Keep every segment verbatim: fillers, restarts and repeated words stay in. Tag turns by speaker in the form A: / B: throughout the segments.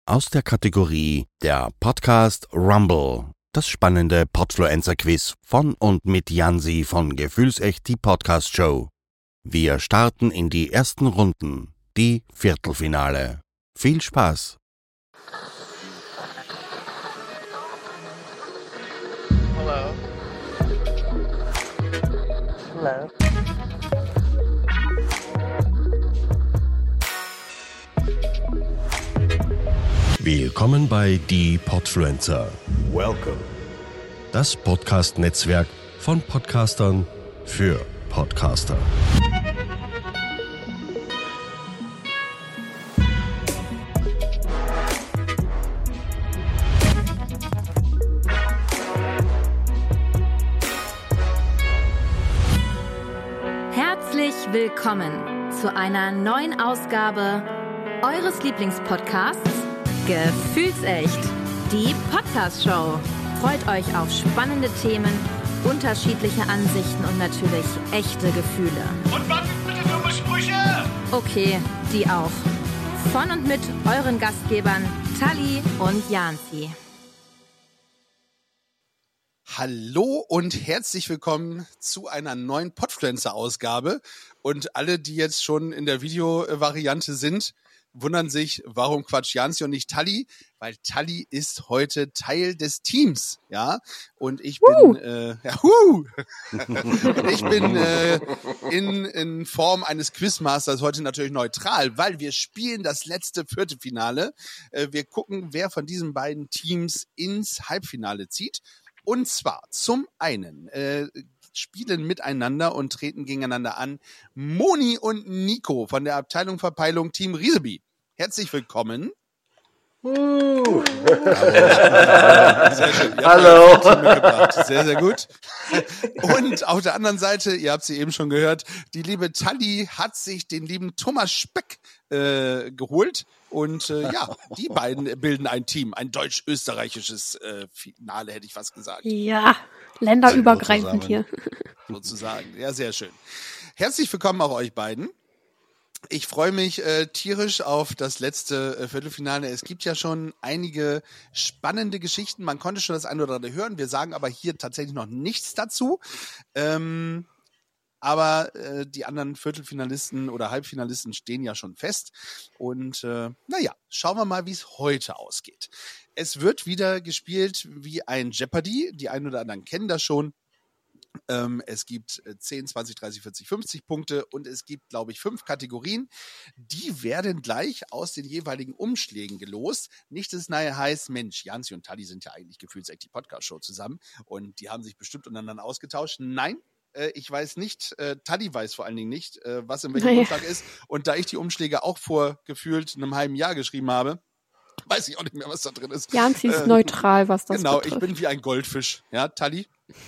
A: Aus der Kategorie der Podcast Rumble. Das spannende Podfluencer-Quiz von und mit Jansi von Gefühlsecht, die Podcast-Show. Wir starten in die ersten Runden, die Viertelfinale. Viel Spaß!
B: Hello. Hello.
C: Willkommen bei Die Podfluencer.
D: Welcome.
C: Das Podcast-Netzwerk von Podcastern für Podcaster.
E: Herzlich willkommen zu einer neuen Ausgabe eures Lieblingspodcasts Gefühlsecht, die Podcast-Show. Freut euch auf spannende Themen, unterschiedliche Ansichten und natürlich echte Gefühle.
D: Und was sind bitte dumme Sprüche?
E: Okay, die auch. Von und mit euren Gastgebern Tali und Jansi.
F: Hallo und herzlich willkommen zu einer neuen Podfluencer-Ausgabe. Und alle, die jetzt schon in der Videovariante sind, wundern sich, warum quatscht Jansi und nicht Tali, weil Tali ist heute Teil des Teams, ja, und ich bin, uh. äh, ja, uh. und ich bin äh, in, in Form eines Quizmasters heute natürlich neutral, weil wir spielen das letzte Viertelfinale. Äh, wir gucken, wer von diesen beiden Teams ins Halbfinale zieht. Und zwar zum einen äh, spielen miteinander und treten gegeneinander an Moni und Nico von der Abteilung Verpeilung Team Rieseby. Herzlich willkommen.
D: Uh.
F: Sehr schön.
D: Hallo.
F: Sehr, sehr gut. Und auf der anderen Seite, ihr habt sie eben schon gehört, die liebe Tali hat sich den lieben Thomas Speck äh, geholt. Und äh, ja, die beiden bilden ein Team, ein deutsch-österreichisches äh, Finale, hätte ich fast gesagt.
G: Ja, länderübergreifend hier.
F: Sozusagen, ja, sehr schön. Herzlich willkommen auch euch beiden. Ich freue mich äh, tierisch auf das letzte äh, Viertelfinale. Es gibt ja schon einige spannende Geschichten. Man konnte schon das eine oder andere hören. Wir sagen aber hier tatsächlich noch nichts dazu. Ähm, aber äh, die anderen Viertelfinalisten oder Halbfinalisten stehen ja schon fest. Und äh, naja, schauen wir mal, wie es heute ausgeht. Es wird wieder gespielt wie ein Jeopardy. Die einen oder anderen kennen das schon. Ähm, es gibt zehn, zwanzig, dreißig, vierzig, fünfzig Punkte und es gibt, glaube ich, fünf Kategorien. Die werden gleich aus den jeweiligen Umschlägen gelost. Nicht, dass es nachher heißt, Mensch, Jansi und Tali sind ja eigentlich Gefühlsecht die Podcast-Show zusammen und die haben sich bestimmt untereinander ausgetauscht. Nein, äh, ich weiß nicht, äh, Tali weiß vor allen Dingen nicht, äh, was in welchem
G: Naja.
F: Umschlag ist. Und da ich die Umschläge auch vor gefühlt einem halben Jahr geschrieben habe, weiß ich auch nicht mehr, was da drin ist.
G: Jansi ist
F: Äh,
G: neutral, was das
F: Genau,
G: betrifft.
F: ich bin wie ein Goldfisch. Ja, Tali?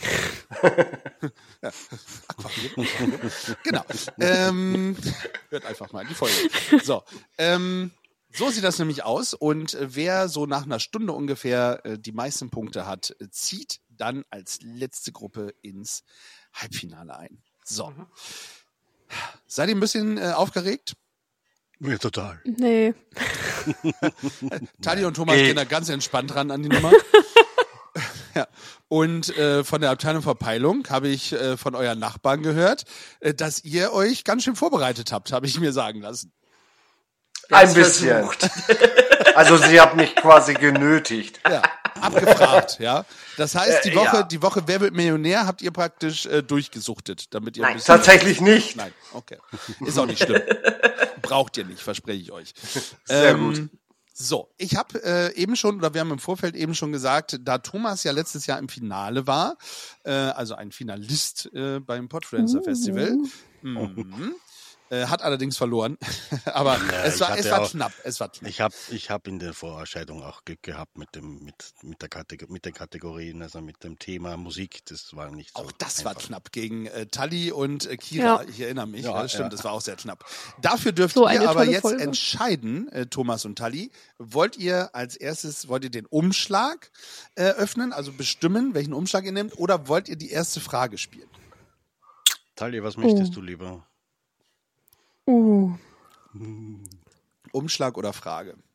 F: Ja. Genau. Ähm, hört einfach mal in die Folge. So, ähm, so sieht das nämlich aus. Und äh, wer so nach einer Stunde ungefähr äh, die meisten Punkte hat, äh, zieht dann als letzte Gruppe ins Halbfinale ein. So. Seid ihr ein bisschen äh, aufgeregt?
C: Ja, total.
G: Nee.
F: Tali und Thomas
D: Geht.
F: gehen da ganz entspannt ran an die Nummer. Ja. Und äh, von der Abteilung Verpeilung habe ich äh, von euren Nachbarn gehört, äh, dass ihr euch ganz schön vorbereitet habt, habe ich mir sagen lassen.
D: Ein bisschen. Also sie hat mich quasi genötigt.
F: Ja, abgefragt, ja. Das heißt, die
D: Äh,
F: Woche,
D: ja.
F: die Woche Wer wird Millionär habt ihr praktisch äh, durchgesuchtet, damit ihr ein
D: Nein,
F: bisschen...
D: tatsächlich nicht.
F: Nein, okay. Ist auch nicht schlimm. Braucht ihr nicht, verspreche ich euch.
D: Sehr gut.
F: So, ich habe äh, eben schon, oder wir haben im Vorfeld eben schon gesagt, da Thomas ja letztes Jahr im Finale war, äh, also ein Finalist äh, beim Podfluencer Festival, mhm. äh, hat allerdings verloren, aber
A: Ja,
F: es
A: ich
F: war,
A: hatte
F: es war
A: auch-
F: knapp, es war knapp.
A: Ich habe ich hab in der Vorausscheidung auch Glück gehabt mit dem mit mit der Kategor- mit den Kategorien, also mit dem Thema Musik. Das war nicht so
F: Auch das war
A: einfach.
F: knapp gegen äh, Tali und äh, Kira.
G: Ja.
F: Ich erinnere mich.
A: Ja,
F: Ja, das stimmt,
A: ja.
F: das war auch sehr knapp. Dafür dürft
G: So
F: ihr
G: eine
F: aber
G: tolle
F: jetzt
G: Folge.
F: entscheiden, äh, Thomas und Tali. Wollt ihr als erstes, wollt ihr den Umschlag äh, öffnen, also bestimmen, welchen Umschlag ihr nehmt, oder wollt ihr die erste Frage spielen?
A: Tali, was möchtest
G: Oh.
A: du lieber?
G: Uh.
F: Umschlag oder Frage?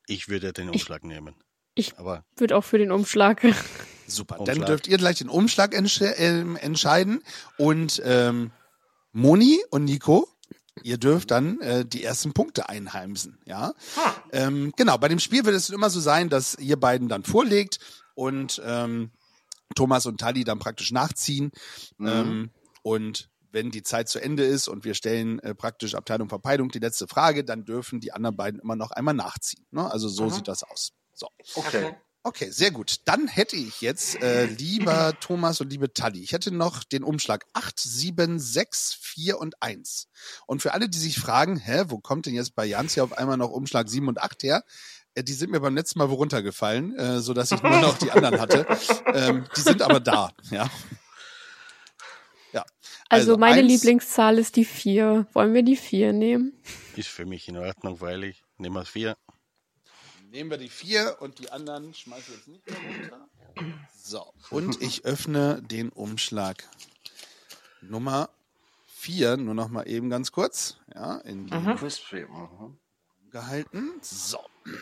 H: Ich würde den Umschlag ich, nehmen.
G: Ich würde auch für den Umschlag.
F: Super,
H: Umschlag.
F: Dann dürft ihr gleich den Umschlag entsche- äh, entscheiden. Und ähm, Moni und Nico, ihr dürft dann äh, die ersten Punkte einheimsen. Ja? Ähm, genau, bei dem Spiel wird es immer so sein, dass ihr beiden dann vorlegt und ähm, Thomas und Tali dann praktisch nachziehen. Mhm. Ähm, und wenn die Zeit zu Ende ist und wir stellen äh, praktisch Abteilung Verpeilung die letzte Frage, dann dürfen die anderen beiden immer noch einmal nachziehen. Ne? Also so mhm. sieht das aus. So.
D: Okay.
F: Okay, sehr gut. Dann hätte ich jetzt, äh, lieber Thomas und liebe Tali, ich hätte noch den Umschlag acht, sieben, sechs, vier und eins. Und für alle, die sich fragen, hä, wo kommt denn jetzt bei Jans hier auf einmal noch Umschlag sieben und acht her? Äh, die sind mir beim letzten Mal wo runtergefallen, äh, sodass ich nur noch die anderen hatte. Ähm, die sind aber da, ja. Ja.
G: Also,
F: Also
G: meine
F: eins,
G: Lieblingszahl ist die vier. Wollen wir die vier nehmen?
H: Ist für mich in Ordnung, weil ich nehme vier.
F: Nehmen wir die vier und die anderen schmeißen wir jetzt nicht mehr runter. So, und ich öffne den Umschlag Nummer vier, nur noch mal eben ganz kurz. Ja, in die
D: Mhm.
F: gehalten. So.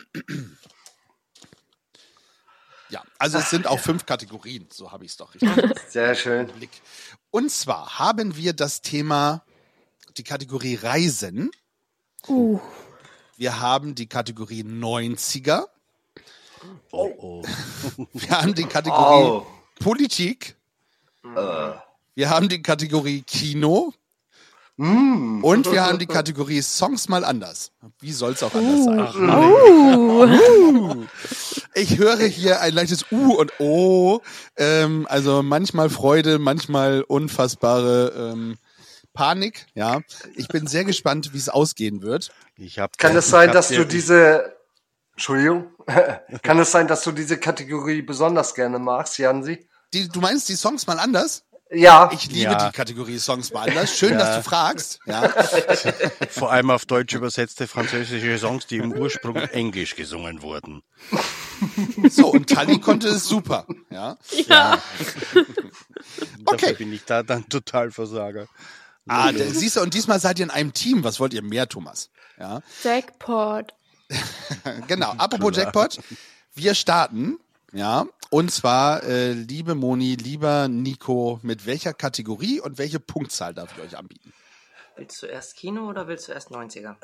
F: Ja, also es sind auch fünf Kategorien, so habe ich es doch richtig.
D: Sehr schön.
F: Blick. Und zwar haben wir das Thema, die Kategorie Reisen.
G: Uh.
F: Wir haben die Kategorie neunziger.
H: Oh, oh.
F: Wir haben die Kategorie
D: Oh.
F: Politik.
D: Äh.
F: Wir haben die Kategorie Kino.
D: Mm.
F: Und wir haben die Kategorie Songs mal anders. Wie soll es auch anders sein?
G: Uh.
F: Ich höre hier ein leichtes U und O. Ähm, also manchmal Freude, manchmal unfassbare ähm, Panik. Ja, ich bin sehr gespannt, wie es ausgehen wird.
H: Ich hab,
D: Kann es
H: ich
D: sein,
H: hab
D: dass
H: dir-
D: du diese, Entschuldigung, kann es sein, dass du diese Kategorie besonders gerne magst, Jansi?
F: Die, du meinst die Songs mal anders?
D: Ja.
F: Ich liebe
H: Ja.
F: die Kategorie Songs mal anders. Schön,
H: Ja.
F: dass du fragst. Ja.
H: Vor allem auf Deutsch übersetzte französische Songs, die im Ursprung Englisch gesungen wurden.
F: So, und Tali konnte es super. Ja.
G: Ja.
F: Okay.
H: Dafür bin ich da dann total Versager.
F: Ah, der, siehst du, und diesmal seid ihr in einem Team. Was wollt ihr mehr, Thomas? Ja.
G: Jackpot.
F: Genau, apropos
H: Klar.
F: Jackpot, wir starten, ja, und zwar, äh, liebe Moni, lieber Nico, mit welcher Kategorie und welche Punktzahl darf ich euch anbieten?
B: Willst du erst Kino oder willst du erst neunziger?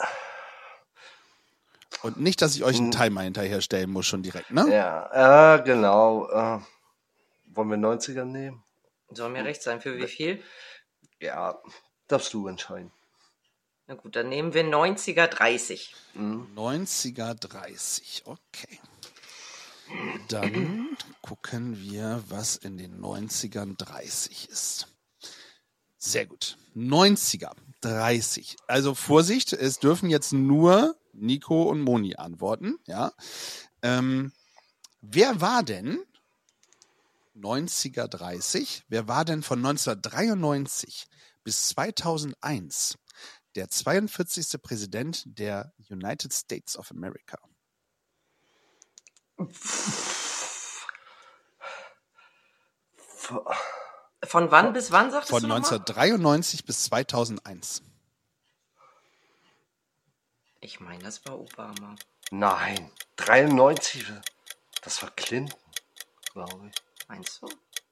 F: Und nicht, dass ich euch einen Timer hinterher stellen muss, schon direkt, ne?
D: Ja, äh, genau. Äh, wollen wir neunziger nehmen?
B: Soll mir recht sein, für wie viel?
D: Ja, darfst du entscheiden.
B: Na gut, dann nehmen wir neunziger dreißig.
F: neunziger dreißig, okay. Dann gucken wir, was in den neunzigern dreißig ist. Sehr gut. neunziger dreißig. Also Vorsicht, es dürfen jetzt nur Nico und Moni antworten. Ja. Ähm, wer war denn neunziger dreißig? Wer war denn von neunzehnhundertdreiundneunzig bis zweitausendeins der zweiundvierzigste Präsident der United States of America?
B: Von wann bis wann, sagtest
F: Von
B: du nochmal?
F: neunzehnhundertdreiundneunzig bis zweitausendeins.
B: Ich meine, das war Obama.
D: Nein, dreiundneunzig. Das war Clinton, glaube ich.
B: Meinst du?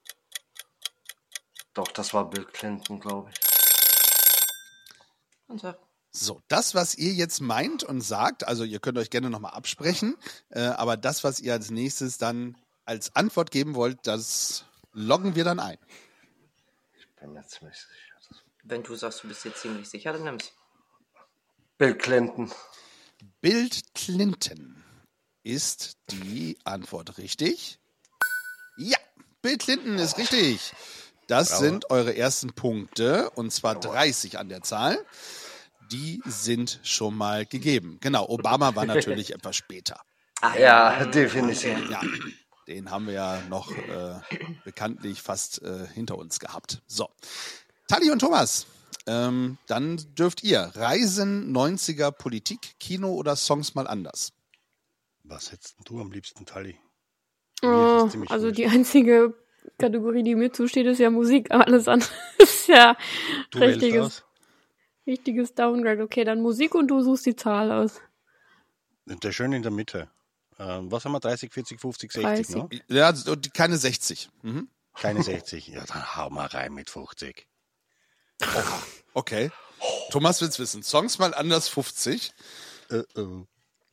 D: Doch, das war Bill Clinton, glaube ich.
B: Und so.
F: So, das, was ihr jetzt meint und sagt, also ihr könnt euch gerne nochmal absprechen, äh, aber das, was ihr als nächstes dann als Antwort geben wollt, das loggen wir dann ein.
D: Ich bin mir ziemlich sicher.
B: Wenn du sagst, du bist dir ziemlich sicher, dann nimm's.
D: Bill Clinton.
F: Bill Clinton ist die Antwort richtig? Ja, Bill Clinton ist richtig. Das
H: Bravo.
F: sind eure ersten Punkte, und zwar dreißig an der Zahl. Die sind schon mal gegeben. Genau, Obama war natürlich etwas später.
B: Ah,
D: Ja, definitiv.
F: Ja, den haben wir ja noch äh, bekanntlich fast äh, hinter uns gehabt. So, Tali und Thomas, ähm, dann dürft ihr Reisen, neunziger, Politik, Kino oder Songs mal anders.
H: Was hättest denn du am liebsten, Tali?
G: Oh,
H: Mir ist das ziemlich
G: also
H: wurscht.
G: die einzige Kategorie, die mir zusteht, ist ja Musik, aber alles andere ist ja
H: Du wählst
G: richtiges,
H: aus.
G: richtiges Downgrade. Okay, dann Musik und du suchst die Zahl aus.
H: Und der schön in der Mitte. Ähm, was haben wir? dreißig, vierzig, fünfzig, sechzig, ne?
F: Ja, und keine sechzig. Mhm.
H: Keine sechzig. Ja, dann hau mal rein mit fünfzig.
F: Oh, okay. Thomas will's wissen. Songs mal anders fünfzig.
H: Uh -oh.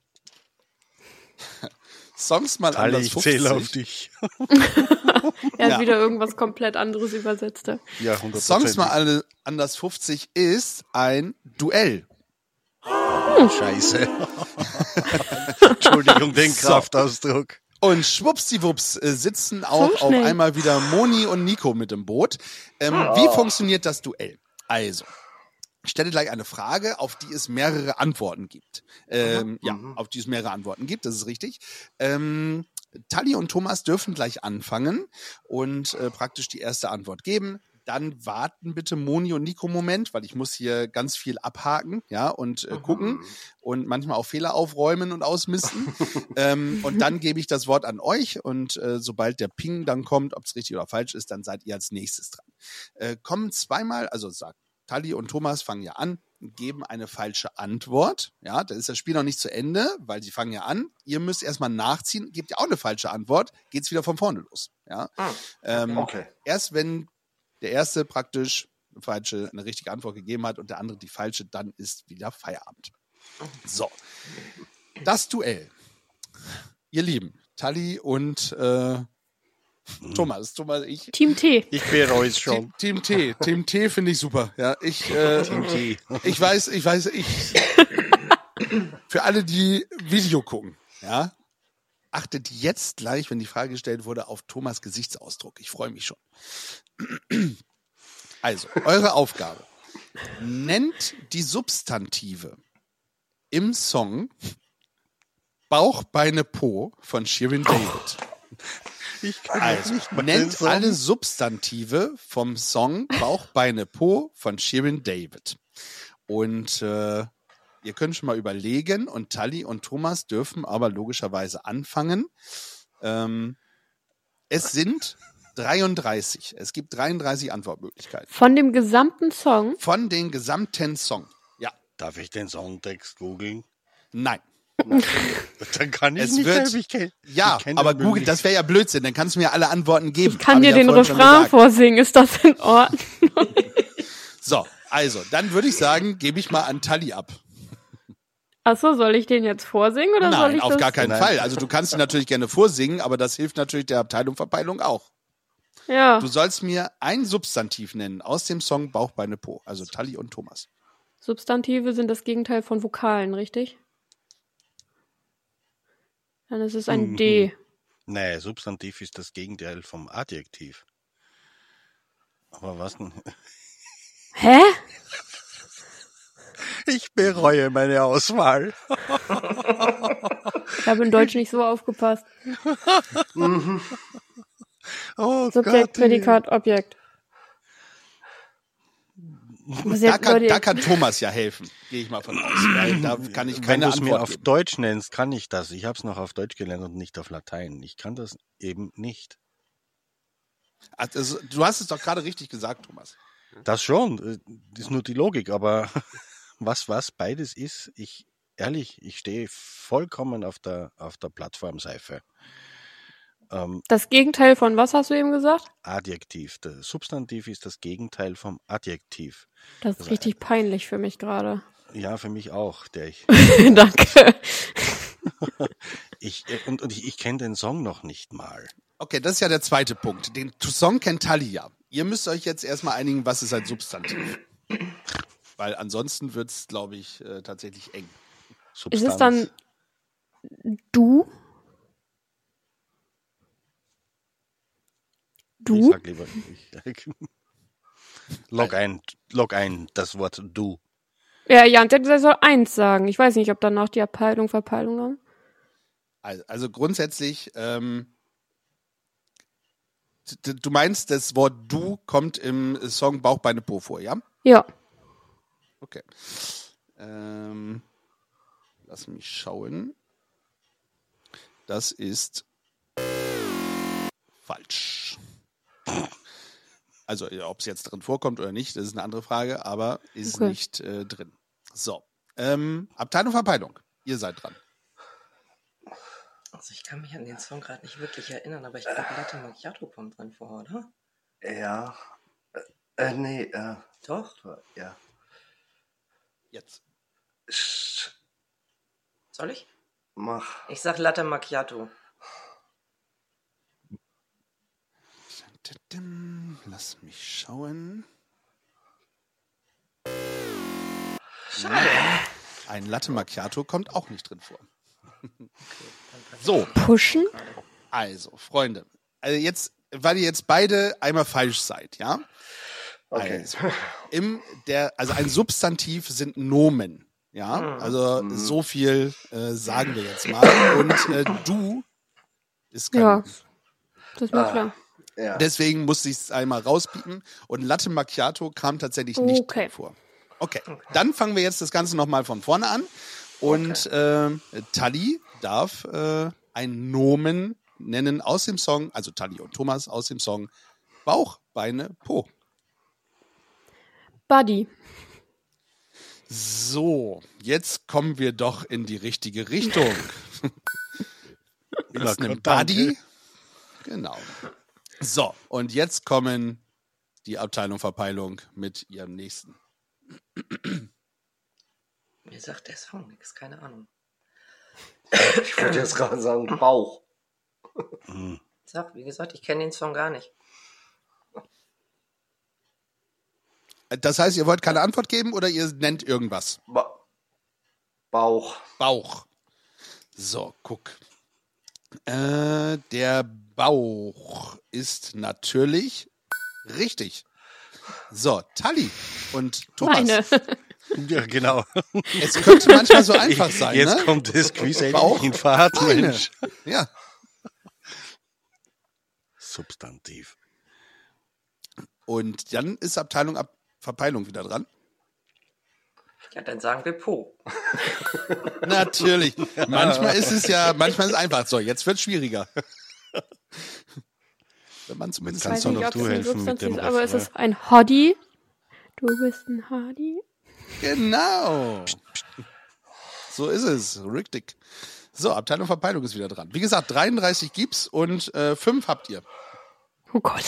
F: Songs mal
H: Alle,
F: anders
H: ich
F: fünfzig.
H: zähle auf dich.
G: Er hat
F: Ja.
G: wieder irgendwas komplett anderes übersetzt.
H: Ja, hundert Prozent.
F: Songs mal alle anders fünfzig ist ein Duell.
H: Scheiße. Entschuldigung, den
F: So.
H: Kraftausdruck.
F: Und schwuppsdiwupps äh, sitzen auch auf
G: schnell.
F: einmal wieder Moni und Nico mit im Boot. Ähm, Wie funktioniert das Duell? Also, ich stelle gleich eine Frage, auf die es mehrere Antworten gibt. Ähm, ja, auf die es mehrere Antworten gibt, das ist richtig. Ähm, Tali und Thomas dürfen gleich anfangen und äh, praktisch die erste Antwort geben. Dann warten bitte Moni und Nico einen Moment, weil ich muss hier ganz viel abhaken, ja, und äh, gucken und manchmal auch Fehler aufräumen und ausmisten. ähm, und dann gebe ich das Wort an euch und äh, sobald der Ping dann kommt, ob es richtig oder falsch ist, dann seid ihr als nächstes dran. Äh, kommen zweimal, also sagt Tali und Thomas fangen ja an, geben eine falsche Antwort. Ja, da ist das Spiel noch nicht zu Ende, weil sie fangen ja an. Ihr müsst erstmal nachziehen, gebt ihr auch eine falsche Antwort, geht's wieder von vorne los. Ja, ähm,
D: Okay.
F: erst wenn der erste praktisch eine falsche, eine richtige Antwort gegeben hat und der andere die falsche, dann ist wieder Feierabend. So, das Duell. Ihr Lieben, Tali und äh, Thomas, Thomas, ich.
G: Team T.
H: Ich bereue es schon.
F: Team, Team T, Team T finde ich super. Ja, ich, äh,
H: Team T.
F: ich weiß, ich weiß, ich. Für alle, die Video gucken, ja, achtet jetzt gleich, wenn die Frage gestellt wurde, auf Thomas Gesichtsausdruck. Ich freue mich schon. Also, eure Aufgabe. Nennt die Substantive im Song Bauch, Beine, Po von Shirin David.
H: Ich kann
F: Also,
H: nicht mal den
F: nennt
H: Song.
F: alle Substantive vom Song Bauch, Beine, Po von Shirin David. Und äh, ihr könnt schon mal überlegen und Tali und Thomas dürfen aber logischerweise anfangen. Ähm, es sind dreiunddreißig. Es gibt dreiunddreißig Antwortmöglichkeiten.
G: Von dem gesamten Song.
F: Von den gesamten Song. Ja,
H: Darf ich den Songtext googeln?
F: nein.
H: Dann kann ich
F: Es
H: nicht
F: wird-
H: helfen. Ich kenn,
F: Ja,
H: ich kenn
F: aber
H: den
F: Google,
H: Müll
F: das wäre ja Blödsinn. Dann kannst du mir alle Antworten geben.
G: Ich kann
F: Hab
G: dir
F: ja
G: den
F: vorhin schon
G: Refrain
F: gesagt.
G: vorsingen. Ist das in Ordnung?
F: So, also, dann würde ich sagen, gebe ich mal an Tali ab.
G: Achso, soll ich den jetzt vorsingen oder soll
F: Nein,
G: ich
F: auf
G: das?
F: gar keinen
H: Nein.
F: Fall. Also du kannst ihn natürlich gerne vorsingen, aber das hilft natürlich der Abteilung Verpeilung auch.
G: Ja.
F: Du sollst mir ein Substantiv nennen aus dem Song Bauch, Beine, Po. Also Tali und Thomas.
G: Substantive sind das Gegenteil von Vokalen, richtig? Dann ist es ein
H: Mhm.
G: D.
H: Nee, Substantiv ist das Gegenteil vom Adjektiv. Aber was denn?
G: Hä?
H: Ich bereue meine Auswahl.
G: Ich habe in Deutsch nicht so aufgepasst.
H: Oh
G: Subjekt,
H: Gott.
G: Prädikat, Objekt. Was
F: Da
G: jetzt,
F: kann,
G: Leute,
F: da kann Thomas ja helfen, gehe ich mal von aus. Weil da kann ich
H: Wenn
F: keine
H: du es mir
F: Antwort
H: auf
F: geben.
H: Deutsch nennst, kann ich das. Ich habe es noch auf Deutsch gelernt und nicht auf Latein. Ich kann das eben nicht.
F: Also, du hast es doch gerade richtig gesagt, Thomas.
H: Das schon, äh, das ist nur die Logik, aber was was beides ist, ich ehrlich, ich stehe vollkommen auf der auf der Plattformseife. Ähm,
G: das Gegenteil von was hast du eben gesagt?
H: Adjektiv, das Substantiv ist das Gegenteil vom Adjektiv.
G: Das ist
H: Also,
G: richtig peinlich für mich gerade.
H: Ja, für mich auch, der ich
G: Danke.
H: ich äh, und, und ich, ich kenne den Song noch nicht mal.
F: Okay, das ist ja der zweite Punkt. Den Song kennt Tali ja. Ihr müsst euch jetzt erstmal einigen, was ist ein Substantiv. Weil ansonsten wird es, glaube ich, äh, tatsächlich eng.
G: Ist es dann du?
H: Ich
G: Du?
H: sag lieber, ich, log ein, log ein, das Wort du.
G: Ja, Jan, der der soll eins sagen. Ich weiß nicht, ob danach die Abteilung, Verpeilung haben.
F: Also, also grundsätzlich, ähm, d- du meinst, das Wort du kommt im Song Bauch, Beine, Po vor, ja?
G: Ja.
F: Okay. Ähm, lass mich schauen. Das ist falsch. Also, ob es jetzt drin vorkommt oder nicht, das ist eine andere Frage, aber ist
G: Okay.
F: nicht äh, drin. So. Ähm, Abteilung Verpeilung. Ihr seid dran.
B: Also ich kann mich an den Song gerade nicht wirklich erinnern, aber ich glaube, Latte Macchiato kommt drin vor, oder?
D: Ja. Äh, nee, äh.
B: Doch?
D: Ja.
F: Jetzt.
D: Sch-
B: Soll ich?
D: Mach.
B: Ich sag Latte Macchiato.
F: Lass mich schauen.
B: Schade.
F: Ein Latte Macchiato kommt auch nicht drin vor. So,
G: Pushen?
F: also, Freunde. Also jetzt, weil ihr jetzt beide einmal falsch seid, ja?
D: Okay.
F: Also, im der, also ein Substantiv sind Nomen. Ja, also
D: Mhm.
F: so viel äh, sagen wir jetzt mal. Und äh, du ist kein
G: Ja.
F: Nomen.
G: Das ist mir klar.
D: Ja.
F: Deswegen musste ich es einmal rauspiepen. Und Latte Macchiato kam tatsächlich nicht
G: Okay.
F: drin vor. Okay, dann fangen wir jetzt das Ganze nochmal von vorne an. Und äh, Tali darf äh, ein Nomen nennen aus dem Song, also Tali und Thomas aus dem Song Bauch, Beine, Po.
G: Buddy.
F: So, jetzt kommen wir doch in die richtige Richtung.
H: Na
F: Ist ein
H: Gott, danke.
F: Buddy. Genau. So, und jetzt kommen die Abteilung Verpeilung mit ihrem nächsten.
B: Mir sagt der Song nichts, keine Ahnung.
D: Ich würde jetzt gerade sagen Bauch.
B: Sag, wie gesagt, ich kenne den Song gar nicht.
F: Das heißt, ihr wollt keine Antwort geben oder ihr nennt irgendwas?
D: Ba- Bauch.
F: Bauch. So, guck. Äh, der Bauch ist natürlich richtig. So, Tali und Thomas.
G: Meine.
H: Ja, genau.
F: Es könnte manchmal so einfach sein,
H: Jetzt
F: ne?
H: kommt das Quiz
F: Bauch,
H: endlich in Fahrt,
F: Beine.
H: Mensch.
F: Ja.
H: Substantiv.
F: Und dann ist Abteilung Ab Verpeilung wieder dran.
B: Ja, dann sagen wir Po.
F: Natürlich. Manchmal ist es ja, manchmal ist es einfach so. Jetzt wird es schwieriger. Wenn man zumindest
H: Kannst
G: Ich
H: du
G: weiß
H: noch
G: nicht, ob
H: du
G: es ein
H: helfen mit dem
G: Substantiv ist, aber es
H: Refrain?
G: ist ein Hoddy. Du bist ein Hardy.
F: Genau. So ist es. Richtig. So, Abteilung Verpeilung ist wieder dran. Wie gesagt, dreiunddreißig gibt's und äh, fünf habt ihr.
G: Oh Gott.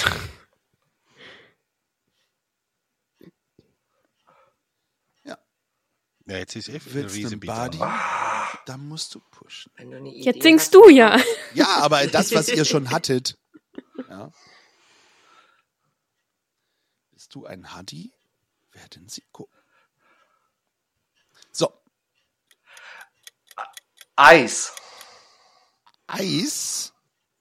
H: Ja, jetzt ist eh
F: Willst du
H: Riese
F: einen
H: bitter.
F: Body? Da musst du pushen.
B: Wenn du eine Idee
G: Jetzt singst
B: hast,
G: du ja.
F: Ja, aber das, was ihr schon hattet. Ja. Bist du ein Huddy? Werden sie gucken. So,
D: Eis.
F: Eis.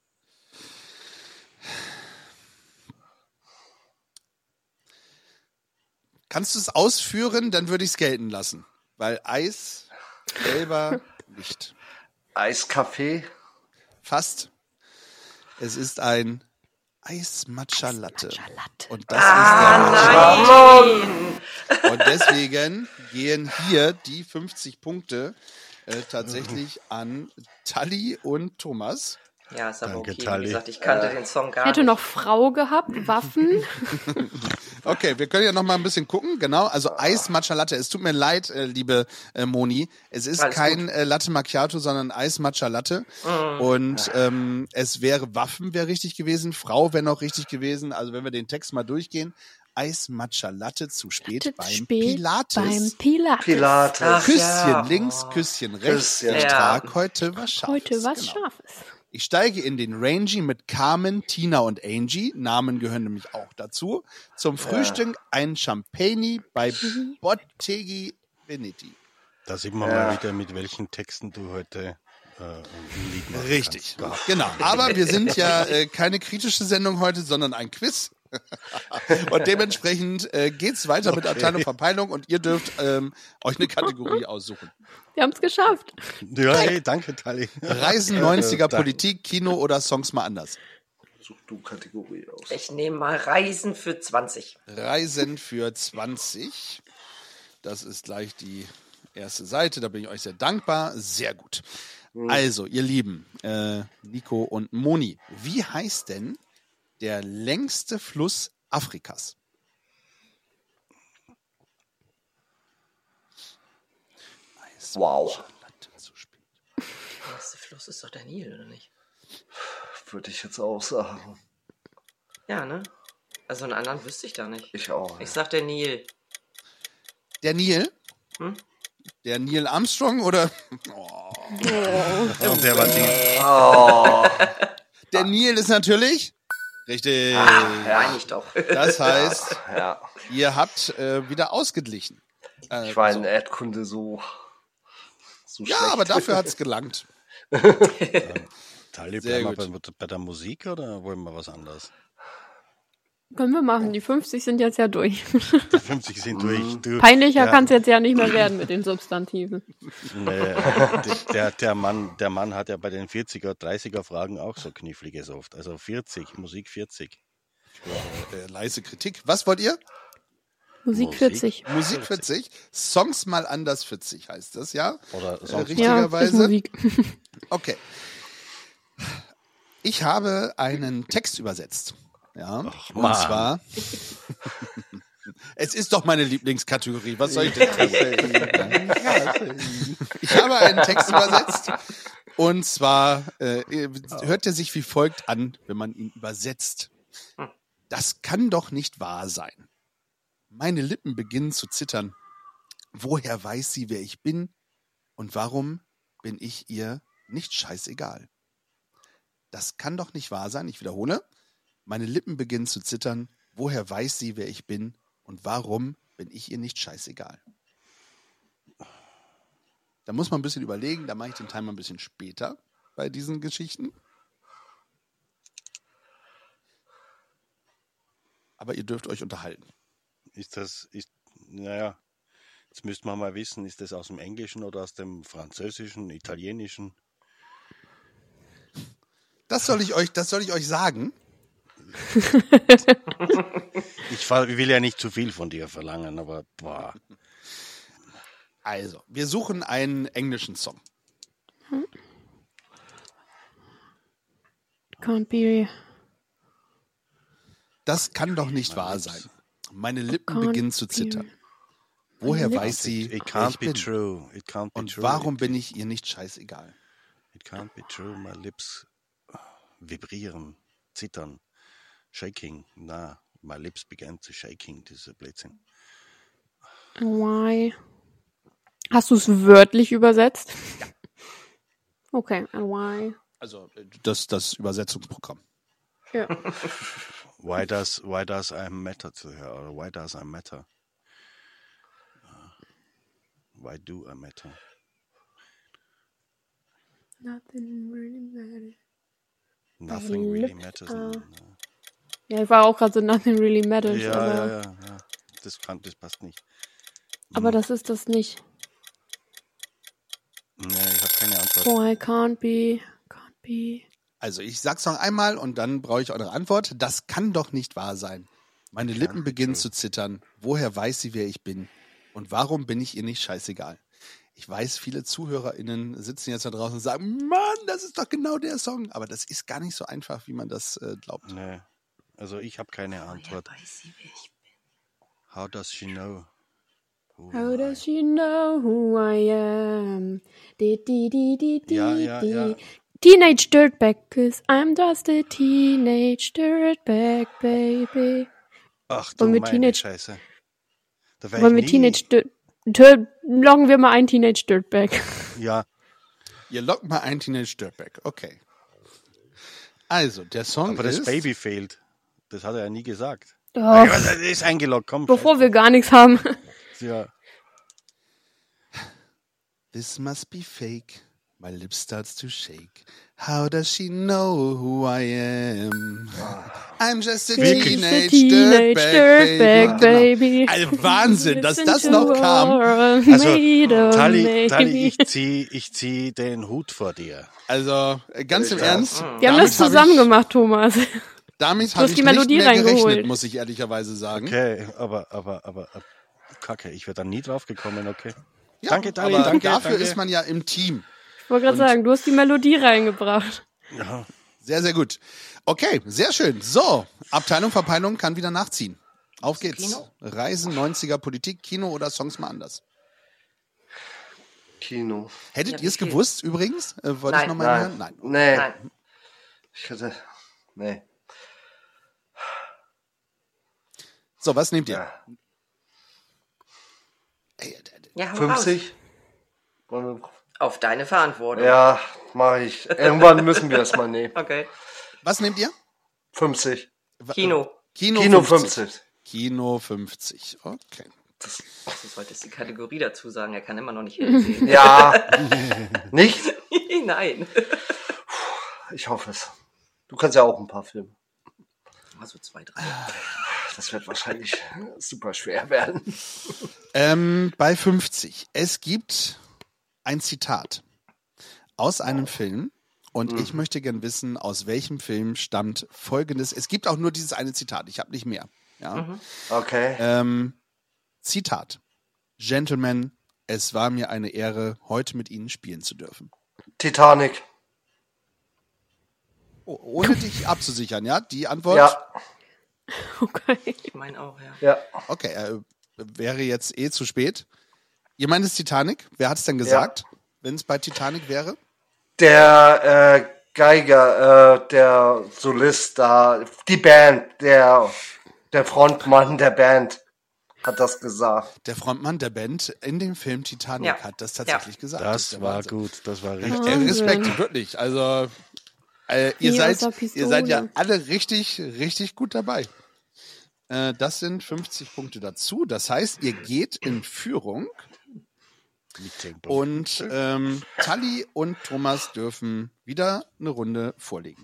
F: Kannst du es ausführen, dann würde ich es gelten lassen. Weil Eis selber nicht.
D: Eiskaffee.
F: Fast. Es ist ein Eis-Matcha-Latte. Und das
B: Ah, nein!
F: ist der Und deswegen gehen hier die fünfzig Punkte äh, tatsächlich an Tali und Thomas.
B: Ja, ist aber
H: Danke,
B: okay.
H: Tali.
B: Wie gesagt, ich kannte den Song gar
G: Hätte
B: nicht.
G: noch Frau gehabt, Waffen.
F: Okay, wir können ja noch mal ein bisschen gucken. Genau, also Eis-Matcha-Latte. Es tut mir leid, äh, liebe äh, Moni. Es ist
B: Alles
F: kein äh, Latte Macchiato, sondern Eis-Matcha-Latte. Und ähm, es wäre Waffen wäre richtig gewesen, Frau wäre noch richtig gewesen. Also wenn wir den Text mal durchgehen. Eis-Matcha-Latte zu spät
G: Zu
F: beim
G: spät
F: Pilates.
G: Beim Pilates.
D: Pilates.
B: Ach,
F: Küsschen
B: ja.
F: links, Küsschen rechts.
D: Küsschen.
F: Ich
B: Ja.
F: trag heute was Scharfes.
G: Heute was
F: Genau.
G: Scharfes.
F: Ich steige in den Rangy mit Carmen, Tina und Angie. Namen gehören nämlich auch dazu. Zum Frühstück ein Champagne bei Bottegi Veneti.
H: Da sieht man
D: Ja.
H: mal wieder, mit welchen Texten du heute äh, im Lied machen
F: Richtig,
H: kannst.
F: genau. Aber wir sind ja äh, keine kritische Sendung heute, sondern ein Quiz. Und dementsprechend äh, geht's weiter mit Abteilung Verpeilung und ihr dürft ähm, euch eine Kategorie aussuchen.
G: Wir haben es geschafft.
H: Ja, hey, danke, Tali.
F: Reisen, neunziger,
H: danke.
F: Politik, Kino oder Songs mal anders.
D: Such du Kategorie aus.
B: Ich nehme mal Reisen für zwanzig.
F: Reisen für zwanzig. Das ist gleich die erste Seite. Da bin ich euch sehr dankbar. Sehr gut. Also, ihr Lieben, äh, Nico und Moni, wie heißt denn der längste Fluss Afrikas?
D: Wow.
F: Latte zu spät.
B: Nächste Fluss ist doch der Nil, oder nicht?
D: Würde ich jetzt auch sagen.
B: Ja, ne? Also einen anderen wüsste ich da nicht.
D: Ich auch.
B: Ich sag der Nil.
F: Der Neil?
B: Hm?
F: Der Neil Armstrong oder? Oh.
H: Und der war die,
D: Oh.
F: Der Neil ist natürlich richtig.
B: Ja, nicht doch.
F: Das heißt,
D: Ja.
F: ihr habt äh, wieder ausgeglichen. Äh,
D: Ich war in Erdkunde so, so
F: ja,
D: schlecht.
F: aber dafür hat's gelangt.
H: Tali,
F: Sehr
H: bleiben wir
F: gut.
H: bei, bei der Musik oder wollen wir was anderes?
G: Können wir machen. Die fünfzig sind jetzt ja durch.
H: Die fünfzig sind durch. Du,
G: Peinlicher
H: der,
G: kann es jetzt ja nicht mehr werden mit den Substantiven.
H: Nee, der, der, der, Mann, der Mann hat ja bei den vierziger, dreißiger Fragen auch so kniffliges oft. Also vierzig, Musik vierzig.
F: Äh, leise Kritik. Was wollt ihr?
G: Musik
H: Musik?
G: vierzig.
F: Musik vierzig. Songs mal anders vierzig heißt das, ja?
H: Oder
F: Äh,
H: sonst
G: Ja, ist
F: richtigerweise.
G: Musik.
F: Okay. Ich habe einen Text übersetzt. Ja.
H: Ach,
F: und
H: Mann.
F: zwar. Es ist doch meine Lieblingskategorie. Was soll ich denn tun? Ich habe einen Text übersetzt. Und zwar äh, hört er sich wie folgt an, wenn man ihn übersetzt. Das kann doch nicht wahr sein. Meine Lippen beginnen zu zittern. Woher weiß sie, wer ich bin? Und warum bin ich ihr nicht scheißegal? Das kann doch nicht wahr sein. Ich wiederhole. Meine Lippen beginnen zu zittern. Woher weiß sie, wer ich bin? Und warum bin ich ihr nicht scheißegal? Da muss man ein bisschen überlegen. Da mache ich den Timer ein bisschen später bei diesen Geschichten. Aber ihr dürft euch unterhalten.
H: ist das, ist, naja, jetzt müsste man mal wissen, ist das aus dem Englischen oder aus dem Französischen, Italienischen?
F: Das soll ich euch, das soll ich euch sagen.
H: Ich fall- will ja nicht zu viel von dir verlangen, aber boah.
F: Also, wir suchen einen englischen Song.
G: Can't be.
F: Das kann doch nicht wahr sein. Meine Lippen
G: Can't
F: beginnen zu
G: be-
F: zittern. Woher
G: Lippen-
F: weiß sie,
H: It
F: wer
H: can't
F: ich
H: be
F: bin?
H: true. It can't be
F: Und
H: true.
F: warum
H: It,
F: bin ich ihr nicht scheißegal?
H: it can't be true. My lips vibrieren, zittern, shaking. Na, my lips began to shaking. Das ist ein Blödsinn.
G: Why? Hast du es wörtlich übersetzt? Ja. Okay, and why?
F: Also, das, das Übersetzungsprogramm.
G: Ja.
H: Why does why does I matter to her? Or why does I matter? Why do I matter?
G: Nothing really matters.
H: Nothing really
G: Lips
H: matters.
G: are- Ja, ich war auch gerade so nothing really matters,
H: Ja,
G: aber,
H: ja, ja, ja. Das kann, das passt nicht.
G: aber das ist das nicht.
H: Nee, ich habe keine Antwort.
G: Why can't be, can't be.
F: Also, ich sag's noch einmal und dann brauche ich eure Antwort. Das kann doch nicht wahr sein. Meine Lippen beginnen zu zittern. Woher weiß sie, wer ich bin? Und warum bin ich ihr nicht scheißegal? Ich weiß, viele ZuhörerInnen sitzen jetzt da draußen und sagen, Mann, das ist doch genau der Song. Aber das ist gar nicht so einfach, wie man das äh, glaubt.
H: Nee. Also ich habe keine Antwort.
B: Weiß sie, wer ich bin.
H: How does she know? Who
G: How
H: I-
G: does she know who I am? Di, di, di, di, di,
H: Ja, ja,
G: di.
H: ja.
G: Teenage dirtbag, cause I'm just a teenage dirtbag, baby.
H: Ach du
G: Wollen wir
H: meine
G: Teenage-
H: Scheiße. Da wär
G: Wollen wir
H: ich nie-
G: Teenage Dirt... Dirt- Loggen wir mal ein Teenage dirtbag.
H: Ja,
F: Ihr lockt mal ein Teenage Dirtbag. Okay. Also, der Song
H: aber das
F: ist...
H: Baby fehlt. Das hat er ja nie gesagt.
G: Oh,
H: Ja, das ist eingeloggt, komm.
G: bevor wir gar nichts haben.
H: Ja.
F: This must be fake. My lip starts to shake. How does she know who I am? I'm just a
H: Wirklich?
F: teenage,
G: Teenage
F: dirtbag,
G: dirtbag,
F: baby.
G: baby.
F: Genau. Also Wahnsinn, dass das
G: Listen
F: noch
G: to
F: kam.
G: our
H: Also,
G: maiden
H: Tali,
G: baby.
H: Tali, ich zieh, ich zieh den Hut vor dir.
F: Also äh, ganz im Ernst.
G: Wir haben das
F: damit hab
G: zusammen
F: ich,
G: gemacht, Thomas.
F: Damit
G: Du
F: habe
G: hast
F: ich
G: die
F: nicht
G: Melodie
F: mehr gerechnet,
G: reingeholt.
F: muss ich ehrlicherweise sagen.
H: Okay, aber, aber, aber, aber Kacke, ich wäre da nie drauf gekommen, okay.
F: Ja,
H: Danke, Tali,
F: aber
H: danke,
F: dafür
H: danke.
F: ist man ja im Team.
G: Ich wollte gerade sagen, du hast die Melodie reingebracht.
H: Ja.
F: Sehr, sehr gut. Okay, sehr schön. So, Abteilung Verpeilung kann wieder nachziehen. Auf geht's.
B: Kino?
F: Reisen, neunziger, Politik, Kino oder Songs mal anders.
D: Kino.
F: Hättet
B: Ja,
F: ihr es
B: wie viel?
F: gewusst übrigens? Äh, wollte ich
B: Nein.
F: nochmal
D: Nein.
F: hören? Nein.
D: Nee.
B: Nein.
D: Ich hätte. Nee.
F: So, was nehmt ihr?
D: Ja.
F: Ey, der- der-
B: Ja, hau raus.
D: fünfzig?
B: Auf deine Verantwortung.
D: Ja, mache ich. Irgendwann müssen wir es mal nehmen.
B: Okay.
F: Was nehmt ihr?
D: fünfzig.
B: Kino.
F: Kino,
D: Kino
F: fünfzig.
D: fünfzig.
F: Kino fünfzig. Okay.
B: Du solltest die Kategorie dazu sagen. Er kann immer noch nicht sehen.
D: Ja. Nicht?
B: Nein.
D: Ich hoffe es. Du kannst ja auch ein paar Filme.
B: Also zwei, drei.
D: Das wird wahrscheinlich super schwer werden.
F: Ähm, bei fünfzig. Es gibt ein Zitat aus einem Film und
D: Mhm.
F: ich möchte gern wissen, aus welchem Film stammt folgendes. Es gibt auch nur dieses eine Zitat, ich habe nicht mehr. Ja?
B: Mhm.
D: Okay.
F: Ähm, Zitat. Gentlemen, es war mir eine Ehre, heute mit Ihnen spielen zu dürfen.
D: Titanic.
F: Oh, ohne dich abzusichern, ja? Die Antwort?
D: Ja.
G: Okay.
B: Ich meine auch, ja.
D: Ja.
F: Okay, äh, wäre jetzt eh zu spät. Ihr meint es Titanic? Wer hat es denn gesagt, wenn es bei Titanic wäre?
D: Der äh, Geiger, äh, der Solist da, die Band, der, der Frontmann der Band hat das gesagt.
F: Der Frontmann der Band in dem Film Titanic
B: Ja.
F: hat das tatsächlich
B: Ja.
F: gesagt.
H: Das
F: ist der
H: war
F: Wahnsinn.
H: gut, das war
F: Äh,
H: richtig.
G: Wahnsinn.
F: Respekt, wirklich. Also äh, ihr,
G: Wie
F: seid,
G: aus der
F: ihr seid ja
G: Pistole.
F: alle richtig, richtig gut dabei. Äh, das sind fünfzig Punkte dazu. Das heißt, ihr geht in Führung
H: Mit zehn Punkten.
F: und ähm, Tali und Thomas dürfen wieder eine Runde vorlegen.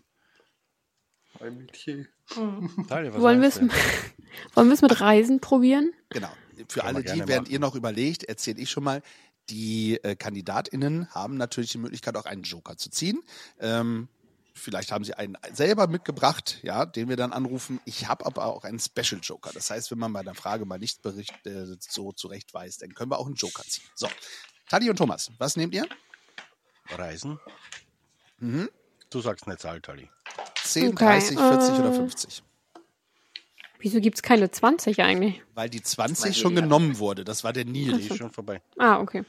H: Daniel, was
G: Wollen wir es
H: meinst du?
G: wollen wir es mit Reisen probieren?
F: Genau. Für
H: Können wir
F: alle
H: gerne
F: die, während
H: machen.
F: ihr noch überlegt, erzähle ich schon mal, die äh, KandidatInnen haben natürlich die Möglichkeit, auch einen Joker zu ziehen. Ähm, vielleicht haben sie einen selber mitgebracht, ja, den wir dann anrufen. Ich habe aber auch einen Special Joker. Das heißt, wenn man bei der Frage mal nicht bericht, äh, so zurecht weiß, dann können wir auch einen Joker ziehen. So, Tali und Thomas, was nehmt ihr?
H: Reisen?
F: Mhm.
H: Du sagst eine Zahl, Tali.
F: zehn,
G: Okay,
F: dreißig, vierzig
G: äh,
F: oder fünfzig?
G: Wieso gibt es keine zwanzig eigentlich?
F: Weil die zwanzig
B: Weil
F: schon
B: wir-
F: genommen wurde. Das war der Nil.
H: Die ist schon vorbei.
G: Ah, okay.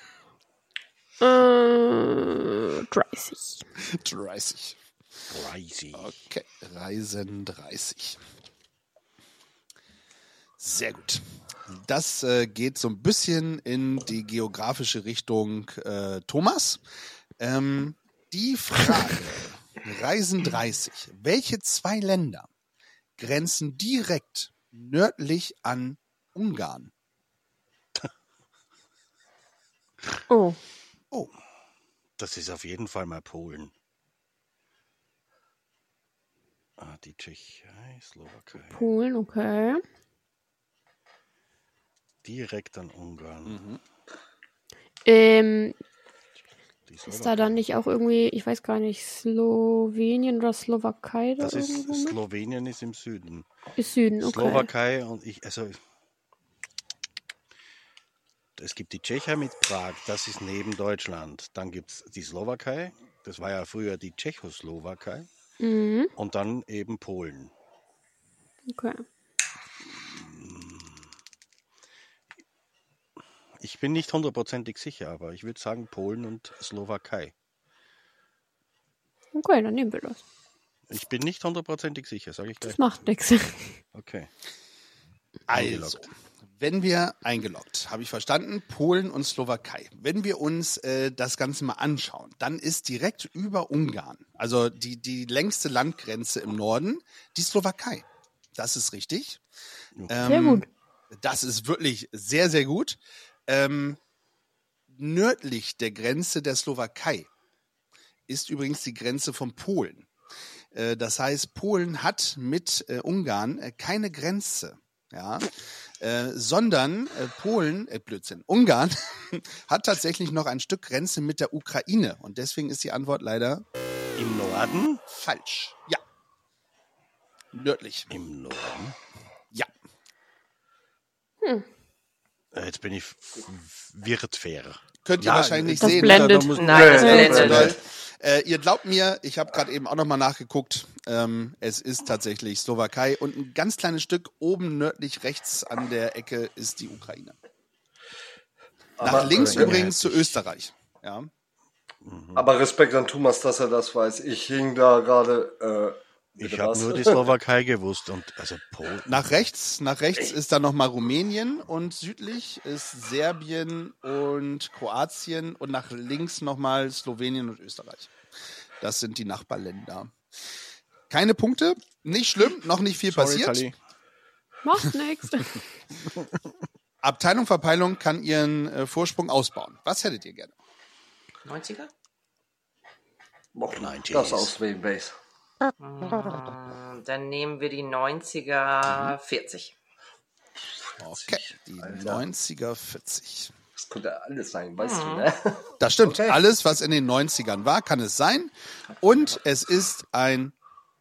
G: Äh, dreißig.
F: dreißig.
H: Crazy.
F: Okay, Reisen dreißig. Sehr gut. Das äh, geht so ein bisschen in die geografische Richtung äh, Thomas. Ähm, die Frage, Reisen dreißig. Welche zwei Länder grenzen direkt nördlich an Ungarn?
G: Oh,
F: Oh,
H: Das ist auf jeden Fall mal Polen. Ah, die Tschechei, Slowakei.
G: Polen, okay.
H: Direkt an Ungarn.
G: Ähm,
H: Die
G: ist da
H: Slowakei.
G: dann nicht auch irgendwie, ich weiß gar nicht, Slowenien oder Slowakei da
H: Das ist
G: irgendwo mit?
H: Slowenien ist im Süden.
G: Ist Süden, okay.
H: Slowakei und ich, also es gibt die Tschechei mit Prag, das ist neben Deutschland. Dann gibt es die Slowakei, das war ja früher die Tschechoslowakei.
G: Mhm,
H: Und dann eben Polen.
G: okay.
H: Ich bin nicht hundertprozentig sicher, aber ich würde sagen Polen und Slowakei.
G: Okay, dann nehmen wir das.
H: Ich bin nicht hundertprozentig sicher, sage ich gleich.
G: Das macht nichts.
H: Okay.
F: also,
H: Eingeloggt.
F: wenn wir eingeloggt, habe ich verstanden, Polen und Slowakei. Wenn wir uns äh, das Ganze mal anschauen, dann ist direkt über Ungarn, also die, die längste Landgrenze im Norden, die Slowakei. Das ist richtig.
G: Sehr
F: Ähm,
G: gut.
F: Das ist wirklich sehr, sehr gut. Ähm, nördlich der Grenze der Slowakei ist übrigens die Grenze von Polen. Äh, das heißt, Polen hat mit äh, Ungarn äh, keine Grenze, ja, äh, sondern äh, Polen, äh, Blödsinn, Ungarn hat tatsächlich noch ein Stück Grenze mit der Ukraine und deswegen ist die Antwort leider
H: Im Norden?
F: falsch. Ja. Nördlich.
H: Im Norden?
F: Ja.
H: Äh, Jetzt bin ich f- f- wird fair.
F: Könnt ihr
H: Ja,
F: wahrscheinlich
G: das
F: sehen.
G: blendet.
H: Da muss-
B: Nein, das
D: Nee,
F: Äh,
B: blendet.
F: zu doll. Äh, ihr glaubt mir, ich habe gerade eben auch nochmal nachgeguckt, ähm, es ist tatsächlich Slowakei und ein ganz kleines Stück oben nördlich rechts an der Ecke ist die Ukraine. Nach
D: Aber-
F: links
D: aber-
F: übrigens zu Österreich. Ja.
D: Aber Respekt an Thomas, dass er das weiß. Ich hing da gerade. Äh,
H: Ich
D: bitte
H: habe
D: was?
H: nur die Slowakei gewusst und also Polen.
F: Nach rechts, nach rechts ist dann nochmal Rumänien und südlich ist Serbien und Kroatien und nach links nochmal Slowenien und Österreich. Das sind die Nachbarländer. Keine Punkte, nicht schlimm, noch nicht viel
H: Sorry,
F: passiert.
H: Tali.
G: Macht nix.
F: Abteilung Verpeilung kann ihren äh, Vorsprung ausbauen. Was hättet ihr gerne?
B: neunziger?
D: Boah, das aus Wayne Base.
B: Mm, Dann nehmen wir die neunziger vierzig.
F: Okay, die neunziger vierzig.
D: Das könnte alles sein, weißt du, ne?
F: Das stimmt.
D: Okay.
F: Alles, was in den neunzigern war, kann es sein. Und es ist ein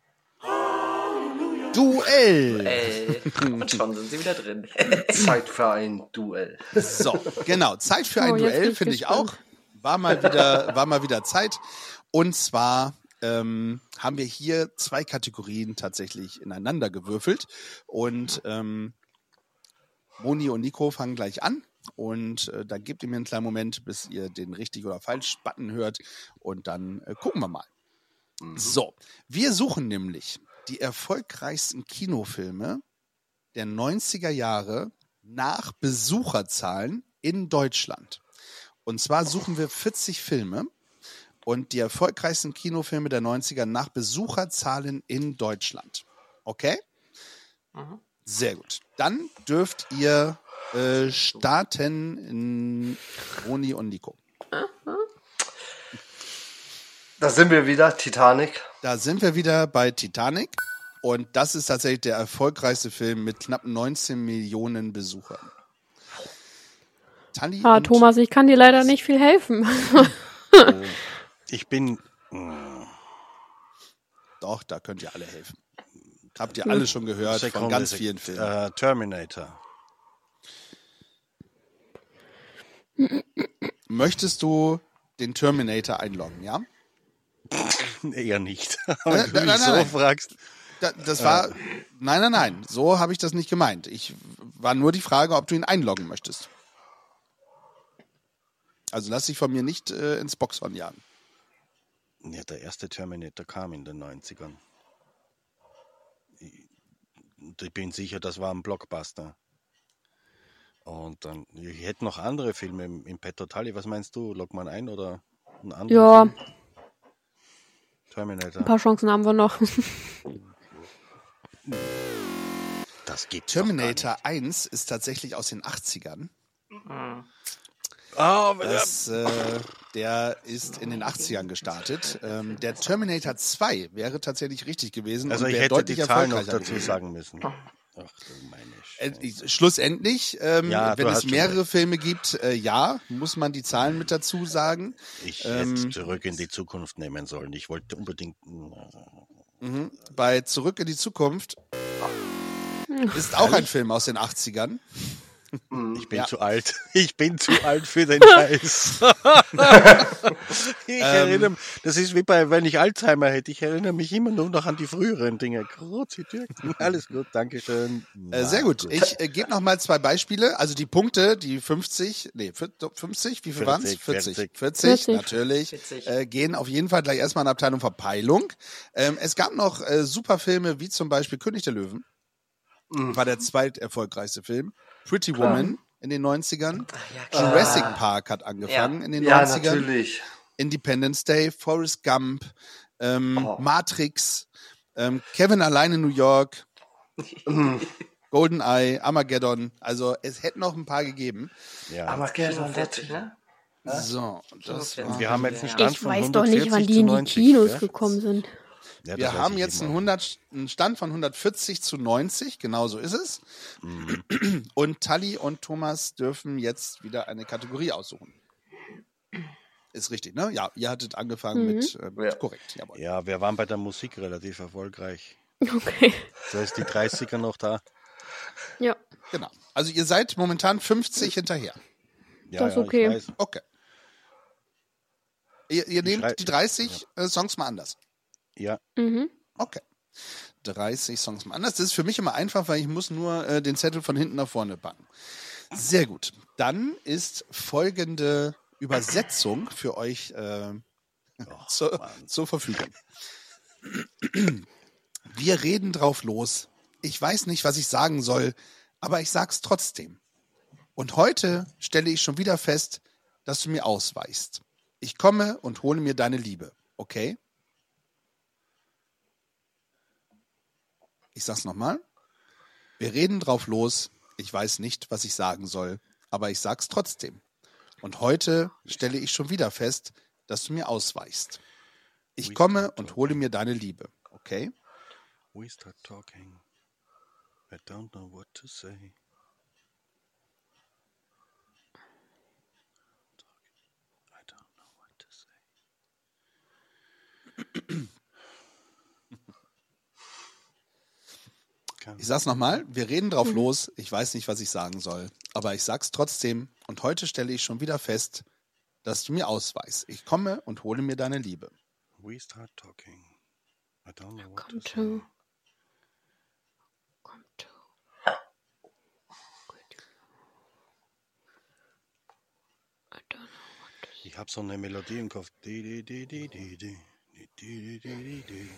F: Duell.
B: Ey, und schon sind sie wieder drin.
D: Zeit für ein Duell.
F: So, genau. Zeit für ein
G: Oh, jetzt bin
F: Duell,
G: ich
F: finde ich
G: gespannt.
F: auch. War mal wieder, war mal wieder Zeit. Und zwar ähm, haben wir hier zwei Kategorien tatsächlich ineinander gewürfelt. Und ähm, Moni und Nico fangen gleich an. Und äh, dann gebt ihr mir einen kleinen Moment, bis ihr den richtig oder falsch Button hört. Und dann äh, gucken wir mal. So, wir suchen nämlich die erfolgreichsten Kinofilme der neunziger Jahre nach Besucherzahlen in Deutschland. Und zwar suchen wir vierzig Filme und die erfolgreichsten Kinofilme der neunziger nach Besucherzahlen in Deutschland. Okay? Sehr gut. Dann dürft ihr äh, starten in Roni und Nico.
D: Da sind wir wieder, Titanic.
F: Da sind wir wieder bei Titanic. Und das ist tatsächlich der erfolgreichste Film mit knapp neunzehn Millionen Besuchern. Tali
G: Ah,
F: und
G: Thomas, ich kann dir leider nicht viel helfen.
H: Ich bin. mh,
F: Doch, da könnt ihr alle helfen. Habt ihr alle schon gehört von
H: Sekunde,
F: ganz
H: Sek-
F: vielen Filmen.
H: Äh, Terminator.
F: Möchtest du den Terminator einloggen, ja?
H: Eher nicht.
F: Äh,
H: Wenn du
F: nein,
H: mich
F: nein,
H: so
F: nein.
H: fragst.
F: Da, das war. Nein, nein, nein. So habe ich das nicht gemeint. Ich war nur die Frage, ob du ihn einloggen möchtest. Also lass dich von mir nicht äh, ins Boxhorn jagen.
H: Ja, der erste Terminator kam in den neunzigern. Ich, ich bin sicher, das war ein Blockbuster. Und dann, ich hätte noch andere Filme im, im Petto. Tali, was meinst du? Log man ein oder ein anderer
G: Ja,
H: Film? Terminator.
G: ein paar Chancen haben wir noch.
H: Das gibt's doch gar
F: Terminator eins ist tatsächlich aus den achtzigern.
H: nicht. Ah,
F: Das, äh, der ist in den achtzigern gestartet. Ähm, der Terminator zwei wäre tatsächlich richtig gewesen.
H: also
F: und
H: ich
F: wäre
H: hätte
F: deutlich
H: die Zahlen noch
F: erfolgreicher
H: dazu
F: gewesen.
H: sagen müssen. Ach du meine
F: Äh,
H: Scheiße.
F: Schlussendlich, ähm,
H: Ja, du
F: wenn es
H: hast schon
F: mehrere
H: recht.
F: Filme gibt, äh, ja, muss man die Zahlen mit dazu sagen.
H: Ich
F: ähm,
H: hätte zurück in die Zukunft nehmen sollen. Ich wollte unbedingt.
F: Mhm. Bei Zurück in die Zukunft ist auch ein Film aus den achtzigern.
H: Ich bin
F: Ja.
H: zu alt. Ich bin zu alt für den Scheiß. Ich erinnere mich, das ist wie bei, wenn ich Alzheimer hätte. Ich erinnere mich immer nur noch an die früheren Dinge. Große Türken. Alles gut, Dankeschön.
F: Äh, sehr gut. Ich äh, gebe noch mal zwei Beispiele. Also die Punkte, die fünfzig, nee, fünfzig, wie viel waren es?
H: vierzig,
F: vierzig.
H: vierzig.
F: vierzig,
G: vierzig.
F: natürlich.
B: vierzig.
F: Äh, gehen auf jeden Fall gleich erstmal in Abteilung Verpeilung. Ähm, es gab noch äh, super Filme, wie zum Beispiel König der Löwen. War der zweiterfolgreichste Film. Pretty Woman in den neunzigern.
B: ja, klar.
F: Jurassic Park hat angefangen
B: Ja.
F: in den
D: Ja,
F: neunzigern.
D: natürlich.
F: Independence Day, Forrest Gump, ähm,
D: Oh.
F: Matrix, ähm, Kevin allein in New York, GoldenEye, Armageddon. Also es hätte noch ein paar gegeben.
H: Ja.
D: Armageddon,
B: vierzig, ne?
F: So, das
B: vierzig.
F: war,
H: Wir haben jetzt einen
B: Ja.
H: Stand
G: Ich
H: von
G: weiß doch nicht, wann
H: hundertvierzig
G: die
H: zu
G: in die
H: neunzig,
G: Kinos
H: gell?
G: gekommen sind.
H: Ja, das
F: wir
H: weiß
F: haben
H: ich
F: jetzt einen,
H: immer.
F: hundert, einen Stand von hundertvierzig zu neunzig, genau so ist es.
H: Mhm.
F: Und Tali und Thomas dürfen jetzt wieder eine Kategorie aussuchen. Ist richtig, ne? Ja, ihr hattet angefangen
G: Mhm.
F: mit, äh,
D: Ja.
F: korrekt, jawohl.
H: Ja, wir waren bei der Musik relativ erfolgreich.
G: Okay.
H: Da ist die dreißiger noch da.
G: Ja.
F: Genau. Also ihr seid momentan fünfzig hinterher.
H: Ja,
G: Das ist
H: ja,
G: okay.
H: Ich weiß.
F: Okay. Ihr, ihr nehmt
H: schrei-
F: die dreißig äh, Songs mal anders.
H: Ja,
G: Mhm.
F: Okay. dreißig Songs mal anders. Das ist für mich immer einfach, weil ich muss nur äh, den Zettel von hinten nach vorne packen. Sehr gut. Dann ist folgende Übersetzung für euch äh,
H: Oh,
F: zur,
H: Mann.
F: zur Verfügung. Wir reden drauf los. Ich weiß nicht, was ich sagen soll, aber ich sag's trotzdem. Und heute stelle ich schon wieder fest, dass du mir ausweichst. Ich komme und hole mir deine Liebe, okay? Ich sag's nochmal. Wir reden drauf los. Ich weiß nicht, was ich sagen soll, aber ich sag's trotzdem. Und heute stelle ich schon wieder fest, dass du mir ausweichst. Ich komme und hole mir deine Liebe, okay?
H: We start talking. I don't know what to say. I don't know what to say.
F: Ich sag's nochmal, wir reden drauf los, ich weiß nicht, was ich sagen soll, aber ich sag's trotzdem und heute stelle ich schon wieder fest, dass du mir ausweichst. Ich komme und hole mir deine Liebe.
H: We start talking. I don't know what
G: Come
H: to say.
G: to. Come to. I don't know what to say.
H: Ich habe so eine Melodie im Kopf. Di, di, di, di, di, di. Di, di, di, di, di.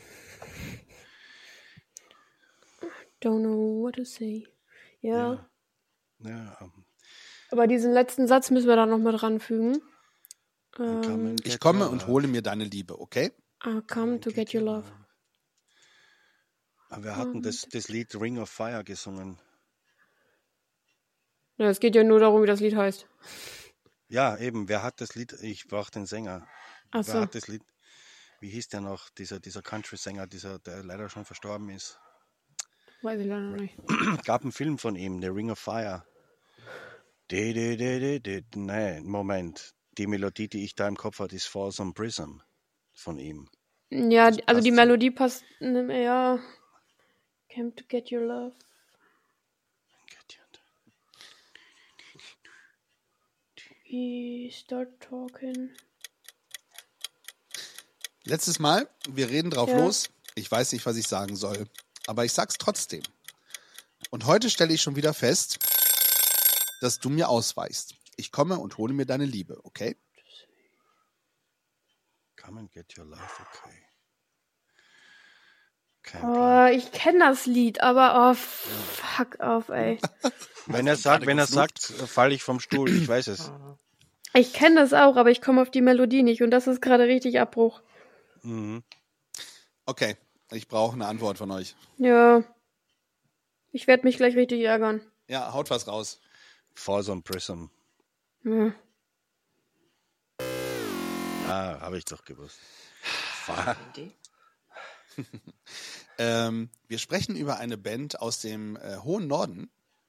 G: Don't know what to say. Ja.
H: Ja, ähm,
G: Aber diesen letzten Satz müssen wir da noch mit ranfügen.
H: come
G: Ähm,
H: and
F: Ich
H: get
F: komme
H: your
F: und
H: love.
F: hole mir deine Liebe, okay?
G: I come to get your love.
H: Aber wir hatten das, das Lied Ring of Fire gesungen.
G: Ja, es geht ja nur darum, wie das Lied heißt.
H: Ja, eben, wer hat das Lied? Ich brauche den Sänger.
G: Ach
H: Wer
G: so.
H: hat das Lied? Wie hieß der noch? Dieser, dieser Country-Sänger, dieser, der leider schon verstorben ist.
G: Weiß ich leider noch nicht.
H: Gab einen Film von ihm, The Ring of Fire. De, de, de, de, de. Nein, Moment. Die Melodie, die ich da im Kopf hatte, ist Falls on Prism von ihm.
G: Ja,
H: Das
G: also die
H: passt so.
G: Melodie passt, ne, ja. Came to get your love. We start talking.
F: Letztes Mal, wir reden drauf
G: Ja.
F: los. Ich weiß nicht, was ich sagen soll, aber ich sag's trotzdem. Und heute stelle ich schon wieder fest, dass du mir ausweichst. Ich komme und hole mir deine Liebe, okay?
H: Come and get your life, okay. Kein Plan.
G: Oh, ich kenne das Lied, aber oh, fuck auf, ey.
H: Wenn er sagt, wenn er sagt, falle ich vom Stuhl, ich weiß es.
G: Ich kenne das auch, aber ich komme auf die Melodie nicht und das ist gerade richtig Abbruch.
H: Mhm.
F: Okay, ich brauche eine Antwort von euch.
G: Ja. Ich werde mich gleich richtig ärgern.
F: Ja, haut was raus.
H: Falls on Prism.
G: Ja.
H: Ah, habe ich doch gewusst.
B: Idee?
F: Ähm, wir sprechen über eine Band aus dem äh, hohen Norden,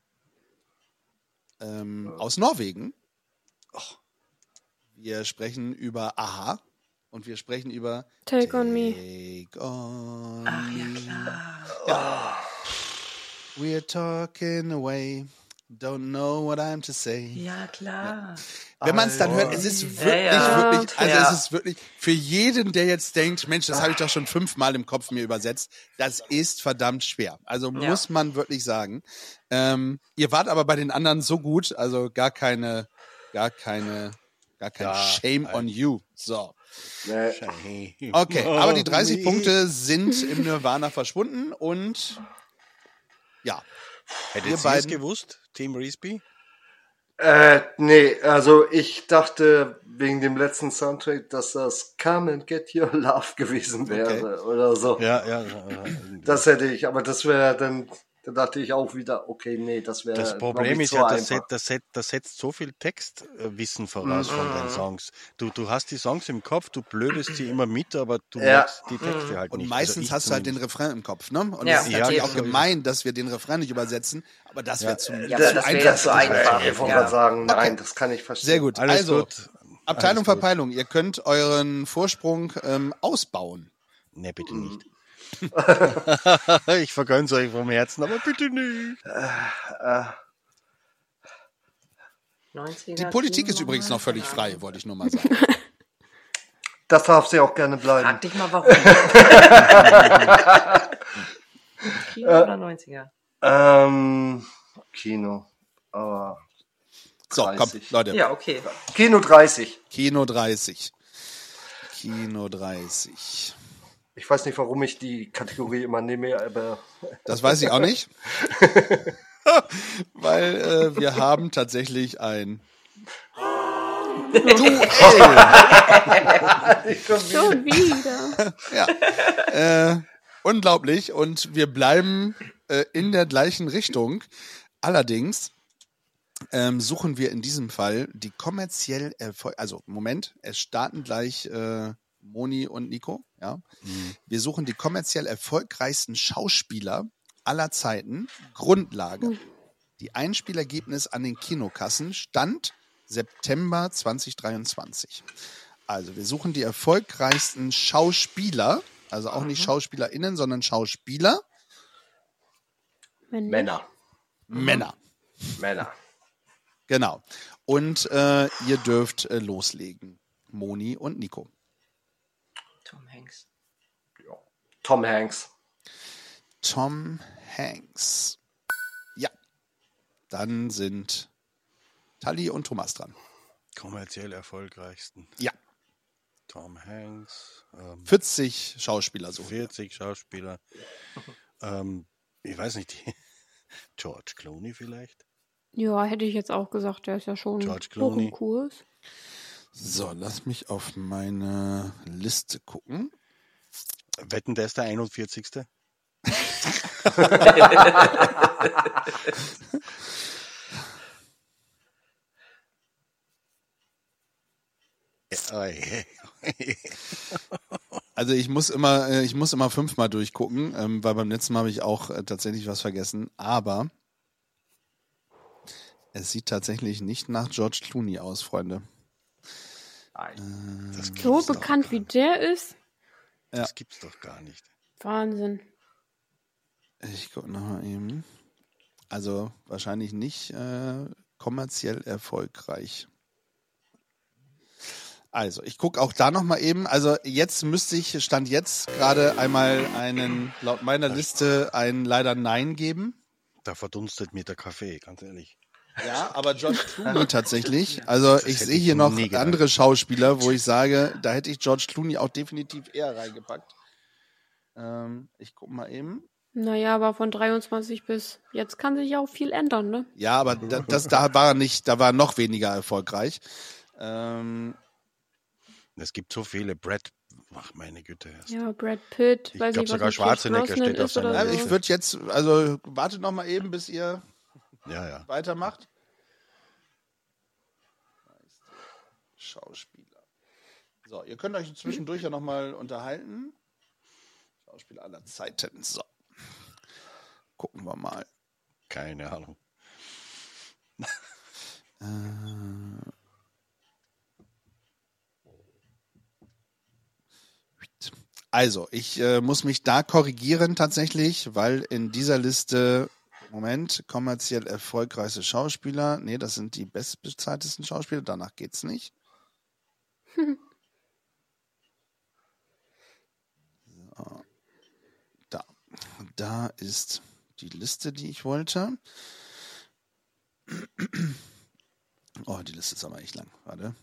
F: ähm, aus Norwegen. Och. Wir sprechen über Aha und wir sprechen über
G: Take on me.
F: Take on
B: Ach ja,
F: me.
B: klar.
F: Ja. We're talking away, don't know what I'm to say.
B: Ja, klar.
F: Wenn man es dann hört, es ist wirklich,
B: ja.
F: wirklich, also
B: Ja.
F: es ist wirklich, für jeden, der jetzt denkt, Mensch, das habe ich doch schon fünfmal im Kopf mir übersetzt, das ist verdammt schwer. Also
B: Ja.
F: muss man wirklich sagen. Ähm, ihr wart aber bei den anderen so gut, also gar keine, gar keine, gar kein
H: Ja,
F: Shame on you. So.
D: Nee.
F: Okay, aber die dreißig Punkte sind im Nirvana verschwunden und ja.
H: Hättet
F: Ihr
H: ihr es
F: beiden-
H: gewusst, Team Reesby?
D: Äh, nee, also ich dachte wegen dem letzten Soundtrack, dass das Come and Get Your Love gewesen wäre oder so.
H: Ja, ja. äh,
D: Das hätte ich, aber das wäre dann, da dachte ich auch wieder, okay, nee, das wäre
H: Das Problem ist ja, das, set, das, set, das setzt so viel Textwissen voraus von den Songs. Du, du hast die Songs im Kopf, du blödest sie immer mit, aber du
D: Ja.
H: merkst die Texte halt
F: Und
H: nicht.
F: meistens
H: Also ich
F: hast du halt den
H: zumindest.
F: Refrain im Kopf, ne? Und
B: Ja,
F: das ist
B: ja,
F: natürlich
B: eben.
F: auch gemein, dass wir den Refrain nicht übersetzen, aber das wäre zu,
B: Ja,
F: zu
B: aber das wäre
F: einfach.
B: ja zu einfach.
D: Ich wollte
B: Ja.
D: mal sagen, nein, das kann ich verstehen.
F: Sehr gut.
H: Alles
F: also,
H: gut.
F: Abteilung
H: Alles gut.
F: Verpeilung, ihr könnt euren Vorsprung ähm, ausbauen.
H: Nee, bitte
F: Mhm.
H: nicht. Ich vergönne es euch vom Herzen, aber bitte nicht.
D: Äh,
B: neunziger
F: Die Politik ist
B: Kino,
F: übrigens noch völlig
B: keine
F: frei,
B: Ahnung.
F: wollte ich nur mal sagen.
D: das darf sie auch gerne bleiben.
B: Frag dich mal, warum. Kino oder neunziger?
D: Ähm, Kino. Aber
F: So, komm,
D: dreißig.
F: Leute.
B: Ja, okay.
D: Kino dreißig.
F: Kino dreißig. Kino dreißig.
D: Ich weiß nicht, warum ich die Kategorie immer nehme, aber
F: Das weiß ich auch nicht. Weil äh, wir haben tatsächlich ein Duell.
G: Schon wieder.
F: Ja. Äh, unglaublich. Und wir bleiben äh, in der gleichen Richtung. Allerdings ähm, suchen wir in diesem Fall die kommerziell Erfolg. Also, Moment, es starten gleich äh, Moni und Nico. Ja. Mhm. Wir suchen die kommerziell erfolgreichsten Schauspieler aller Zeiten. Grundlage. Mhm. Die Einspielergebnis an den Kinokassen stand September zwanzig dreiundzwanzig. Also wir suchen die erfolgreichsten Schauspieler, also auch nicht SchauspielerInnen, sondern Schauspieler.
D: Männer.
F: Männer.
D: Männer.
F: Genau. Und äh, ihr dürft äh, loslegen. Moni und Nico.
B: Tom Hanks.
D: Ja. Tom Hanks.
F: Tom Hanks. Ja. Dann sind Tali und Thomas dran.
H: Kommerziell erfolgreichsten.
F: Ja.
H: Tom Hanks. Ähm,
F: vierzig Schauspieler so.
H: vierzig Schauspieler. ähm, ich weiß nicht, die George Clooney vielleicht?
G: Ja, hätte ich jetzt auch gesagt, der ist ja schon
H: George
G: hoch
H: Clooney.
G: im Kurs.
F: So, lass mich auf meine Liste gucken.
H: Wetten, der ist der einundvierzigste
F: Also ich muss immer, äh, ich muss immer fünfmal durchgucken, ähm, weil beim letzten Mal habe ich auch äh, tatsächlich was vergessen. Aber es sieht tatsächlich nicht nach George Clooney aus, Freunde.
D: Nein.
H: Das
G: So
H: gibt's doch
G: bekannt
H: gar
G: wie
H: nicht.
G: der ist.
H: Das
F: Ja.
H: gibt's doch gar nicht.
G: Wahnsinn.
F: Ich gucke nochmal eben. Also wahrscheinlich nicht äh, kommerziell erfolgreich. Also, ich gucke auch da nochmal eben. Also jetzt müsste ich, Stand jetzt, gerade einmal einen, laut meiner Liste, ein leider Nein geben.
H: Da verdunstet mir der Kaffee, ganz ehrlich.
F: Ja, aber George Clooney tatsächlich. Also
H: Das
F: ich
H: hätte
F: sehe
H: ich
F: hier noch
H: nie gedacht.
F: andere Schauspieler, wo ich sage, da hätte ich George Clooney auch definitiv eher reingepackt. Ähm, ich gucke mal eben.
G: Naja, aber von dreiundzwanzig bis jetzt kann sich auch viel ändern, ne?
F: Ja, aber da, das, da war er nicht, da war er noch weniger erfolgreich. Ähm,
H: Es gibt so viele. Brad, ach meine Güte.
G: Ja, Brad Pitt,
H: Ich
G: weiß
H: glaub
G: nicht,
H: sogar
G: was mit Pierce
H: Schwarzenegger
G: Brosnan
H: steht auf
G: ist oder
H: seiner
F: also
G: so.
F: ich würde jetzt, also wartet noch mal eben, bis ihr
H: Ja, ja.
F: weitermacht. Schauspieler. So, ihr könnt euch zwischendurch ja noch mal unterhalten. Schauspieler aller Zeiten. So. Gucken wir mal.
H: Keine Ahnung.
F: Äh, Also, ich äh, muss mich da korrigieren tatsächlich, weil in dieser Liste, Moment, kommerziell erfolgreichste Schauspieler, nee, das sind die bestbezahltesten Schauspieler, danach geht's nicht. So, da. Da ist die Liste, die ich wollte. Oh, die Liste ist aber echt lang. Warte.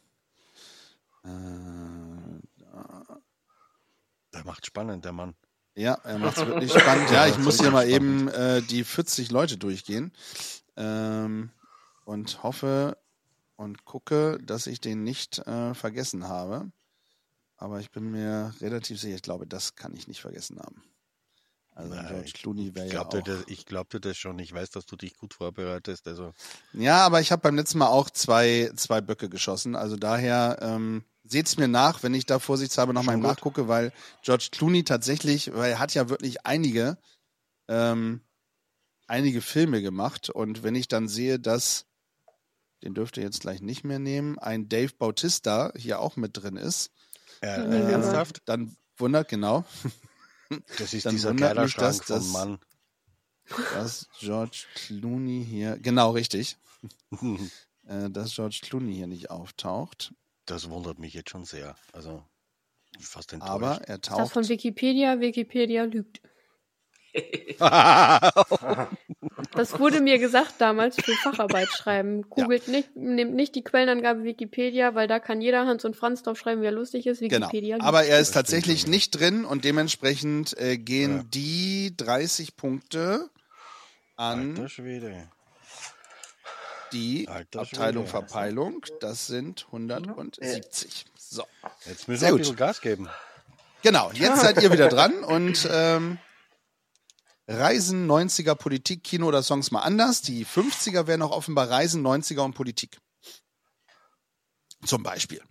F: Äh, da.
H: Der macht spannend, der Mann.
F: Ja, er macht es wirklich spannend. Ja, ich muss hier mal eben äh, die vierzig Leute durchgehen ähm, und hoffe und gucke, dass ich den nicht äh, vergessen habe. Aber ich bin mir relativ sicher, ich glaube, das kann ich nicht vergessen haben. Also
H: Nein,
F: George Clooney wäre
H: Ich
F: ja
H: glaubte,
F: auch...
H: das, ich glaubte das schon. Ich weiß, dass du dich gut vorbereitest. Also
F: Ja, aber ich habe beim letzten Mal auch zwei, zwei Böcke geschossen. Also daher ähm, seht's mir nach, wenn ich da vorsichtshalber nochmal
H: Schon gut.
F: nachgucke, weil George Clooney tatsächlich, weil er hat ja wirklich einige, ähm, einige Filme gemacht. Und wenn ich dann sehe, dass, den dürft ihr jetzt gleich nicht mehr nehmen, ein Dave Bautista hier auch mit drin ist,
H: äh,
G: Mhm.
H: äh, ernsthaft?
F: dann wundert, genau,
H: Das ist
F: dann
H: dieser
F: wundert mich,
H: Kleiderschrank
F: dass
H: vom
F: das-
H: Mann.
F: dass George Clooney hier, genau richtig, äh, dass George Clooney hier nicht auftaucht.
H: Das wundert mich jetzt schon sehr. Also fast enttäuscht.
F: Aber er
G: Ist das
F: taucht.
G: von Wikipedia? Wikipedia lügt. Das wurde mir gesagt damals für Facharbeit schreiben. Googelt ja. nicht, nehmt nicht die Quellenangabe Wikipedia, weil da kann jeder Hans und Franz drauf schreiben, wer lustig ist. Wikipedia.
F: Genau. Aber er ist tatsächlich nicht drin und dementsprechend äh, gehen ja. die dreißig Punkte an
H: Alter Schwede.
F: die
H: Alter
F: Abteilung
H: Schwede.
F: Verpeilung. Das sind hundertsiebzig. So.
H: Jetzt müssen
F: Sehr
H: wir ein
F: gut.
H: bisschen Gas geben.
F: Genau, jetzt seid ihr wieder dran und ähm, Reisen, neunziger, Politik, Kino oder Songs mal anders. Die fünfziger wären auch offenbar Reisen, neunziger und Politik. Zum Beispiel.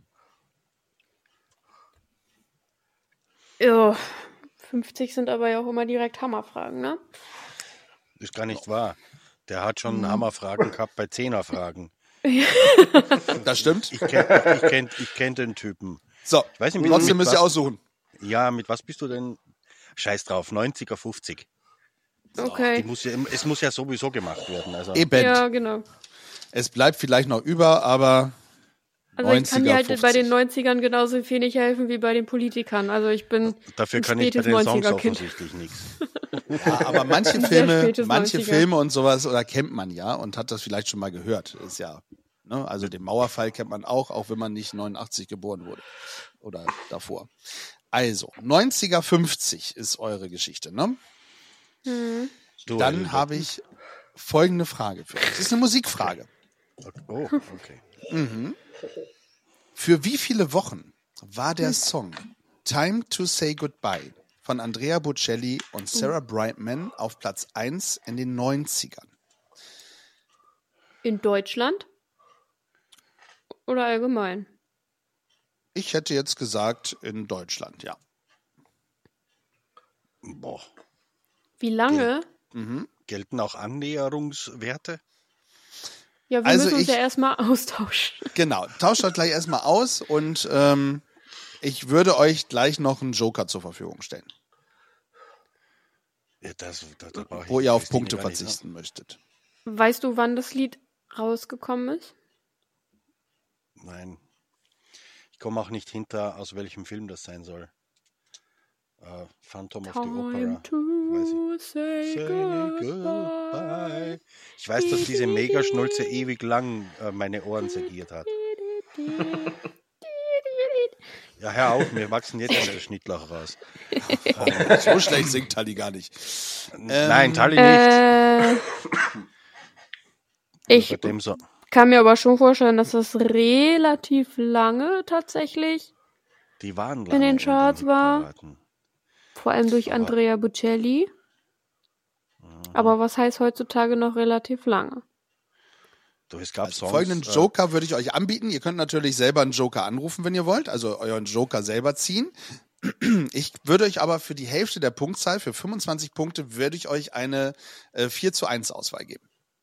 G: Ja, fünfzig sind aber ja auch immer direkt Hammerfragen, ne?
H: Ist gar nicht wahr. Der hat schon Hammerfragen gehabt bei Zehnerfragen.
F: Das stimmt.
H: Ich kenne ich kenn, ich kenn den Typen.
F: So,
H: Ich weiß nicht, mit,
F: trotzdem
H: mit
F: müsst ihr
H: was-
F: aussuchen.
H: Ja, mit was bist du denn? Scheiß drauf, neunziger, fünfzig. Die
G: Okay.
H: muss ja, es muss ja sowieso gemacht werden. Also,
F: Eben.
G: Ja, genau.
F: Es bleibt vielleicht noch über, aber
G: Also ich kann dir halt
F: neunziger,
G: bei den
F: fünfzig.
G: neunzigern genauso viel nicht helfen wie bei den Politikern. Also ich bin
H: dafür
G: ein
H: kann ich bei
G: spätes
H: den Songs
G: neunziger-Kind.
H: offensichtlich nichts.
F: Ja, aber manche
G: Sehr
F: Filme,
G: spätes
F: manche
G: neunziger.
F: Filme und sowas, oder kennt man ja und hat das vielleicht schon mal gehört. Ist ja, ne? Also den Mauerfall kennt man auch, auch wenn man nicht neunundachtzig geboren wurde. Oder davor. Also, neunziger, fünfzig ist eure Geschichte, ne?
H: Du,
F: Dann
H: also,
F: habe ich folgende Frage für euch. Das ist eine Musikfrage.
H: Oh, okay.
F: Für wie viele Wochen war der Song Time to Say Goodbye von Andrea Bocelli und Sarah Brightman auf Platz eins in den neunzigern?
G: In Deutschland? Oder allgemein?
F: Ich hätte jetzt gesagt in Deutschland, ja.
H: Boah.
G: Wie lange?
H: Gelten auch Annäherungswerte?
G: Ja, wir
F: Also
G: müssen uns
F: ich-
G: ja erstmal austauschen.
F: Genau, tauscht das gleich erstmal aus und ähm, ich würde euch gleich noch einen Joker zur Verfügung stellen,
H: Ja, das, da, da brauch ich
F: wo ihr auf
H: Christine
F: Punkte
H: gar nicht
F: verzichten möchtet.
G: Weißt du, wann das Lied rausgekommen ist?
H: sagen. Nein. Ich komme auch nicht hinter, aus welchem Film das sein soll. Äh, Phantom of the Opera.
G: Time to
H: Weiß
G: say,
H: Say
G: goodbye.
H: goodbye. Ich weiß, dass diese Megaschnulze ewig lang äh, meine Ohren segiert hat. Ja, hör auf, mir wachsen jetzt schon der Schnittlauch raus.
F: So schlecht singt Tali gar nicht.
H: Nein, Tali nicht.
G: Äh, ich
H: Bei dem so.
G: kann mir aber schon vorstellen, dass das relativ lange tatsächlich,
H: Die waren
G: in den
H: lange
G: Charts war.
H: Hitparaden.
G: vor allem durch Andrea Bocelli. Aber was heißt heutzutage noch relativ lange?
H: Du, es gab
F: Also
H: Songs,
F: folgenden
H: äh,
F: Joker würde ich euch anbieten. Ihr könnt natürlich selber einen Joker anrufen, wenn ihr wollt, also euren Joker selber ziehen. Ich würde euch aber für die Hälfte der Punktzahl, für fünfundzwanzig Punkte, würde ich euch eine äh, vier zu eins Auswahl geben.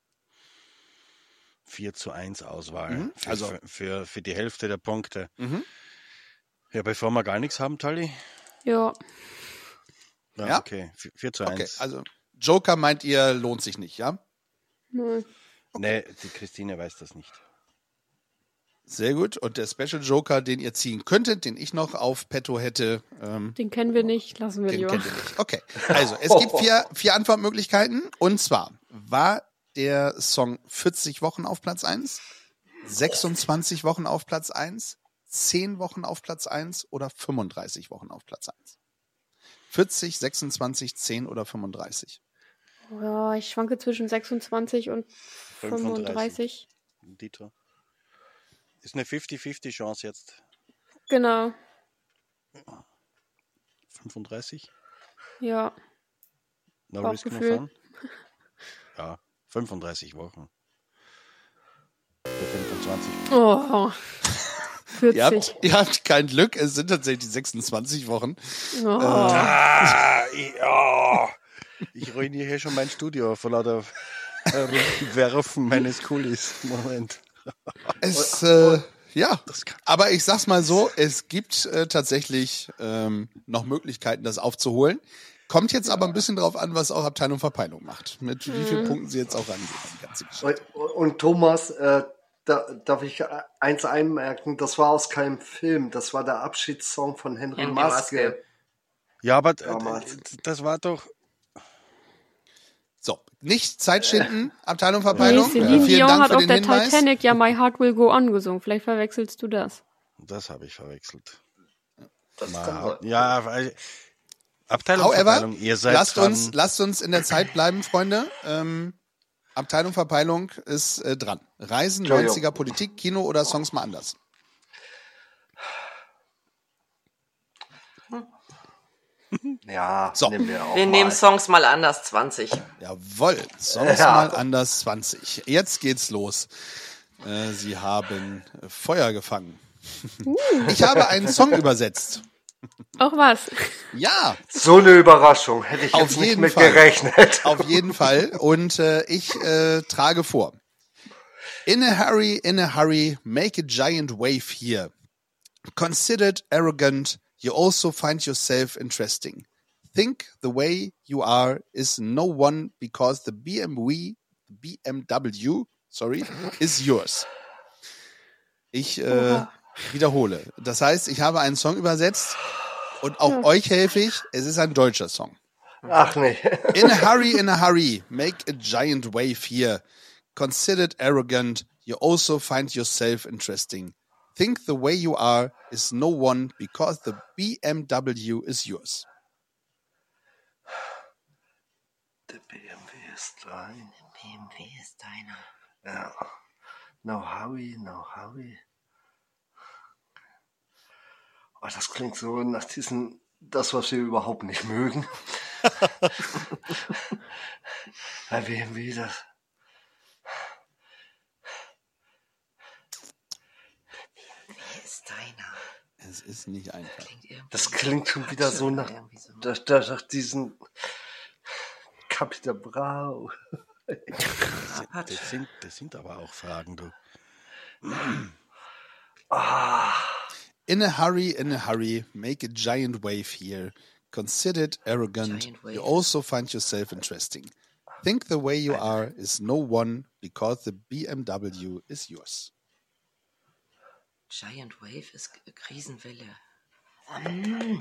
H: vier zu eins Auswahl.
F: Mhm,
H: Für,
F: also-
H: für, für, für die Hälfte der Punkte.
F: Mhm.
H: Ja, bevor wir gar nichts haben, Tali.
G: Ja.
H: Ja,
F: Ja?
H: okay. vier zu
F: Okay,
H: eins.
F: also Joker meint ihr, lohnt sich nicht, ja?
G: Nö.
H: Nee, die Christine weiß das nicht.
F: Sehr gut. Und der Special Joker, den ihr ziehen könntet, den ich noch auf Petto hätte, ähm,
G: Den kennen wir nicht, lassen wir
F: den
G: lieber.
F: kennt ihr nicht. Okay, also es gibt vier, vier Antwortmöglichkeiten. Und zwar, war der Song vierzig Wochen auf Platz eins, sechsundzwanzig Wochen auf Platz eins, zehn Wochen auf Platz eins oder fünfunddreißig Wochen auf Platz eins? vierzig, sechsundzwanzig, zehn oder fünfunddreißig?
G: Ja, ich schwanke zwischen sechsundzwanzig und fünfunddreißig.
H: Dieter. Ist eine fünfzig fünfzig Chance jetzt.
G: Genau,
H: fünfunddreißig?
G: ja.
H: No risk, no
G: Bauchgefühl.
H: fun? Ja, fünfunddreißig Wochen. Für fünfundzwanzig.
G: Oh,
F: Ihr habt,
G: vierzig.
F: ihr habt kein Glück, es sind tatsächlich sechsundzwanzig Wochen.
G: Oh.
H: Ah, ich, oh, ich ruiniere hier schon mein Studio vor lauter Werfen meines Kulis. Moment.
F: Es, äh, ja,
H: Das kann-
F: aber ich sag's mal so, es gibt äh, tatsächlich ähm, noch Möglichkeiten, das aufzuholen. Kommt jetzt aber ein bisschen drauf an, was auch Abteilung Verpeilung macht. Mit wie vielen Punkten sie jetzt auch rangehen. Die ganze Geschichte.
D: Und, und Thomas, äh, da, darf ich eins einmerken, das war aus keinem Film, das war der Abschiedssong von Henry
B: Henry
D: Maske.
B: Maske.
H: Ja, aber d-
D: Damals.
H: d- das war doch.
F: So, nicht Zeit schinden, Abteilung Verpeilung.
G: Nee, Celine
F: Vielen
G: Dion
F: Dank
G: hat
F: für
G: auf
F: den
G: der
F: Hinweis.
G: Titanic ja My Heart Will Go On gesungen. Vielleicht verwechselst du das.
H: Das habe ich verwechselt.
D: Das
H: Mal,
D: kann sein.
H: ja, weil Abteilung
F: However,
H: Verpeilung, ihr seid
F: lasst
H: dran.
F: uns, lasst uns in der Zeit bleiben, Freunde. Ähm, Abteilung Verpeilung ist äh, dran. Reisen,
D: Jojo.
F: neunziger, Politik, Kino oder Songs mal anders?
D: Ja,
F: So.
D: nehmen wir auch
B: Wir
D: mal.
B: nehmen Songs mal anders, zwanzig.
F: Jawohl, Songs
D: Ja.
F: mal anders zwanzig. Jetzt geht's los. Äh, Sie haben äh, Feuer gefangen. Ich habe einen Song übersetzt.
G: Auch was.
F: Ja,
D: So eine Überraschung. Hätte ich
F: Auf
D: jetzt nicht
F: jeden
D: mit
F: Fall.
D: gerechnet.
F: auf jeden Fall. Und äh, ich äh, trage vor. In a hurry, in a hurry, make a giant wave here. Considered arrogant, you also find yourself interesting. Think the way you are is no one because the B M W, B M W, sorry, is yours. Ich äh, wiederhole. Das heißt, ich habe einen Song übersetzt und auch euch helfe ich. Es ist ein deutscher Song.
D: Ach nee.
F: In a hurry, in a hurry, make a giant wave here. Considered arrogant, you also find yourself interesting. Think the way you are is no one because the B M W is yours.
D: Der B M W ist dein.
B: B M W ist deiner.
D: Ja. No hurry, no hurry. Oh, das klingt so nach diesem, das, was wir überhaupt nicht mögen. Bei B M W, das.
B: Wer ist deiner?
F: Es ist nicht einfach.
B: Klingt irgendwie
D: Das klingt schon wieder so nach,
B: irgendwie so.
D: nach, nach, nach diesen Capital Bra.
H: Das sind, das sind aber auch Fragen, du.
D: Ah,
F: In a hurry, in a hurry, make a giant wave here. Considered arrogant,
B: Giant wave.
F: you also find yourself interesting. Think the way you are is no one because the B M W is yours.
B: Giant Wave ist K- Krisenwelle. Mm.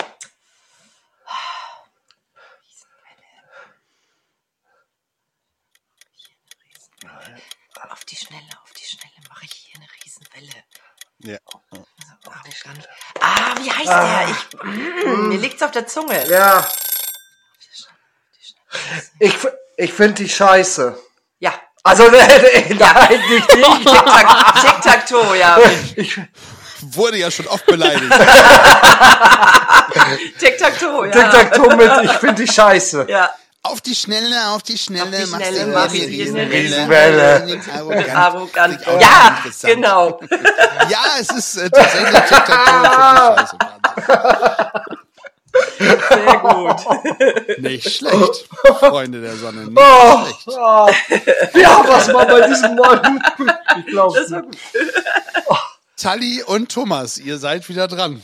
B: Riesenwelle. Auf die Schnelle, auf die Schnelle mache ich hier eine Riesenwelle.
H: Ja.
B: So arrogant. Ah, wie heißt der? Ich, mm, mir liegt's auf der Zunge.
D: ja. Ich, ich finde die scheiße.
B: Ja.
D: Also, nein, nicht die.
B: Tic-Tac- Tic-Tac-Toe, ja.
D: Ich,
F: Wurde ja schon oft beleidigt.
B: Tic-Tac-Toe, ja.
D: Tic-Tac-Toe mit, ich finde die scheiße.
B: Ja.
F: Auf die Schnelle, auf die Schnelle,
B: Auf die
F: machst
B: Schnelle
F: du
B: mach
F: eine
B: ich hier eine
D: Riesenwelle.
F: Arrogant.
B: Arrogant.
F: Klingt auch
B: Ja,
F: interessant.
B: genau.
F: Ja, es ist äh, tatsächlich Tic-Tac-Toe. Scheiße, Wahnsinn.
B: Sehr gut.
F: Nicht schlecht, Freunde der Sonne. Nicht
D: Oh,
F: schlecht.
D: oh. Ja, was war bei diesem Mann? Ich glaube
B: Das war
D: nicht.
B: gut.
F: Tali und Thomas, ihr seid wieder dran.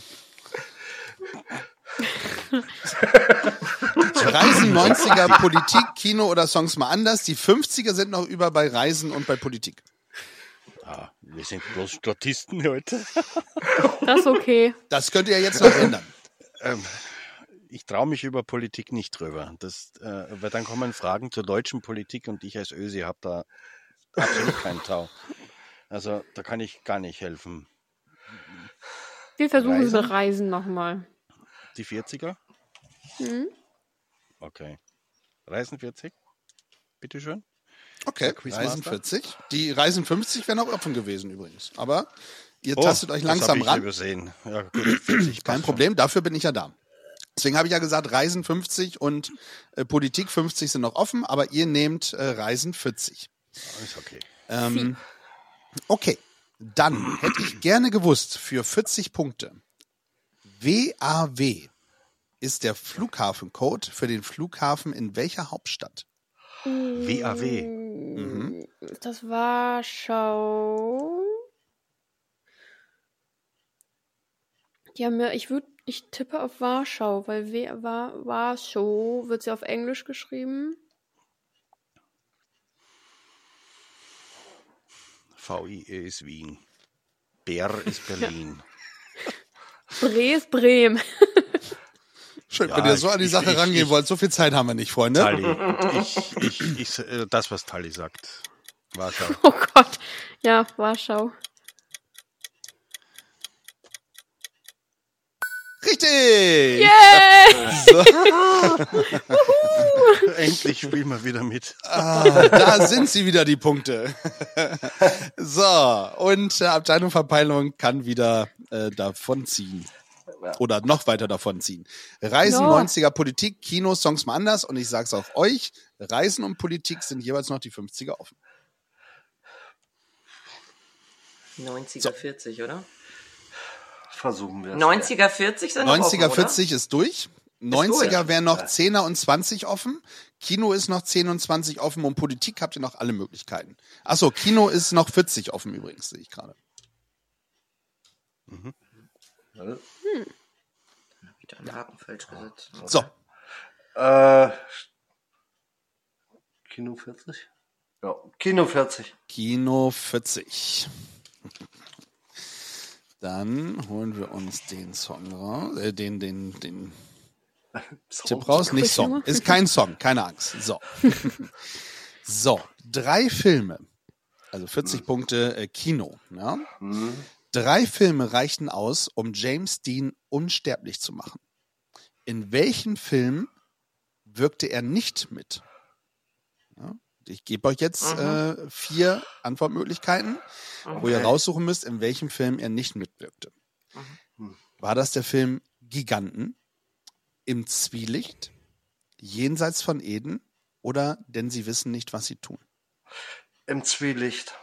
F: Reisen, neunziger, Politik, Kino oder Songs mal anders. Die fünfziger sind noch über bei Reisen und bei Politik.
H: Ah, wir sind bloß Statisten heute.
G: Das ist okay.
F: Das könnt ihr jetzt noch ändern.
H: Ähm, ich traue mich über Politik nicht drüber. Das, äh, weil dann kommen Fragen zur deutschen Politik und ich als Ösi habe da absolut keinen Tau. Also da kann ich gar nicht helfen.
G: Wir versuchen es
H: Reisen?
G: mit Reisen nochmal.
H: Die vierziger?
G: Hm?
H: Okay. Reisen vierzig? Bitteschön.
F: Okay,
H: Quizmaster?
F: Reisen vierzig. Die Reisen fünfzig wären auch offen gewesen übrigens. Aber ihr
H: Oh,
F: tastet euch
H: das
F: langsam
H: hab ich
F: ran.
H: übersehen. Ja, gut, vierzig
F: Kein
H: passt
F: Problem, dafür bin ich ja da. Deswegen habe ich ja gesagt, Reisen fünfzig und äh, Politik fünfzig sind noch offen, aber ihr nehmt äh, Reisen vierzig.
H: schon. Ist okay.
F: Ähm, okay, dann hätte ich gerne gewusst für vierzig Punkte. W A W ist der Flughafencode für den Flughafen in welcher Hauptstadt?
H: W A W.
F: Mhm.
G: Das Warschau. Ja, mir, ich würde, ich tippe auf Warschau, weil W war Warschau wird sie auf Englisch geschrieben.
H: V I E ist Wien. Bär ist Berlin.
G: Bre ist Bremen.
F: Schön,
H: Ja,
F: wenn ihr so an die
H: ich-
F: Sache
H: ich-
F: rangehen
H: ich-
F: wollt. So viel Zeit haben wir nicht, Freunde.
H: Tali. Ich, ich, ich, äh, das, was Tali sagt. Warschau.
G: Oh Gott. Ja, Warschau.
F: Richtig!
G: Yay!
F: So,
H: Endlich spielen wir wieder mit.
F: ah, da sind sie wieder, die Punkte. So, und äh, Abteilung Verpeilung kann wieder äh, davonziehen. Oder noch weiter davonziehen. Reisen,
G: Ja.
F: neunziger Politik, Kino, Songs mal anders. Und ich sag's auch euch, Reisen und Politik sind jeweils noch die fünfziger offen.
B: neunziger, vierzig, oder?
D: Versuchen wir es.
B: neunziger, vierzig sind noch
F: neunziger,
B: offen, oder?
F: vierzig ist durch. neunziger wären noch zehner und zwanzig offen. Kino ist noch zehn und zwanzig offen. Und Politik habt ihr noch alle Möglichkeiten. Achso, Kino ist noch vierzig offen übrigens, sehe ich gerade.
B: Wieder einen Haken falsch gesetzt.
F: So,
D: Äh, Kino vierzig? Ja, Kino vierzig.
F: Kino vierzig. Dann holen wir uns den Song raus, äh, den, den, den Tipp raus. Nicht Song. Ist kein Song, keine Angst. So. So, drei Filme. Also vierzig Punkte äh, Kino. Ja? Drei Filme reichten aus, um James Dean unsterblich zu machen. In welchem Film wirkte er nicht mit? Ja? Ich gebe euch jetzt äh, vier Antwortmöglichkeiten, wo ihr raussuchen müsst, in welchem Film er nicht mitwirkte. War das der Film Giganten, Im Zwielicht, Jenseits von Eden oder Denn sie wissen nicht, was sie tun?
D: Im Zwielicht.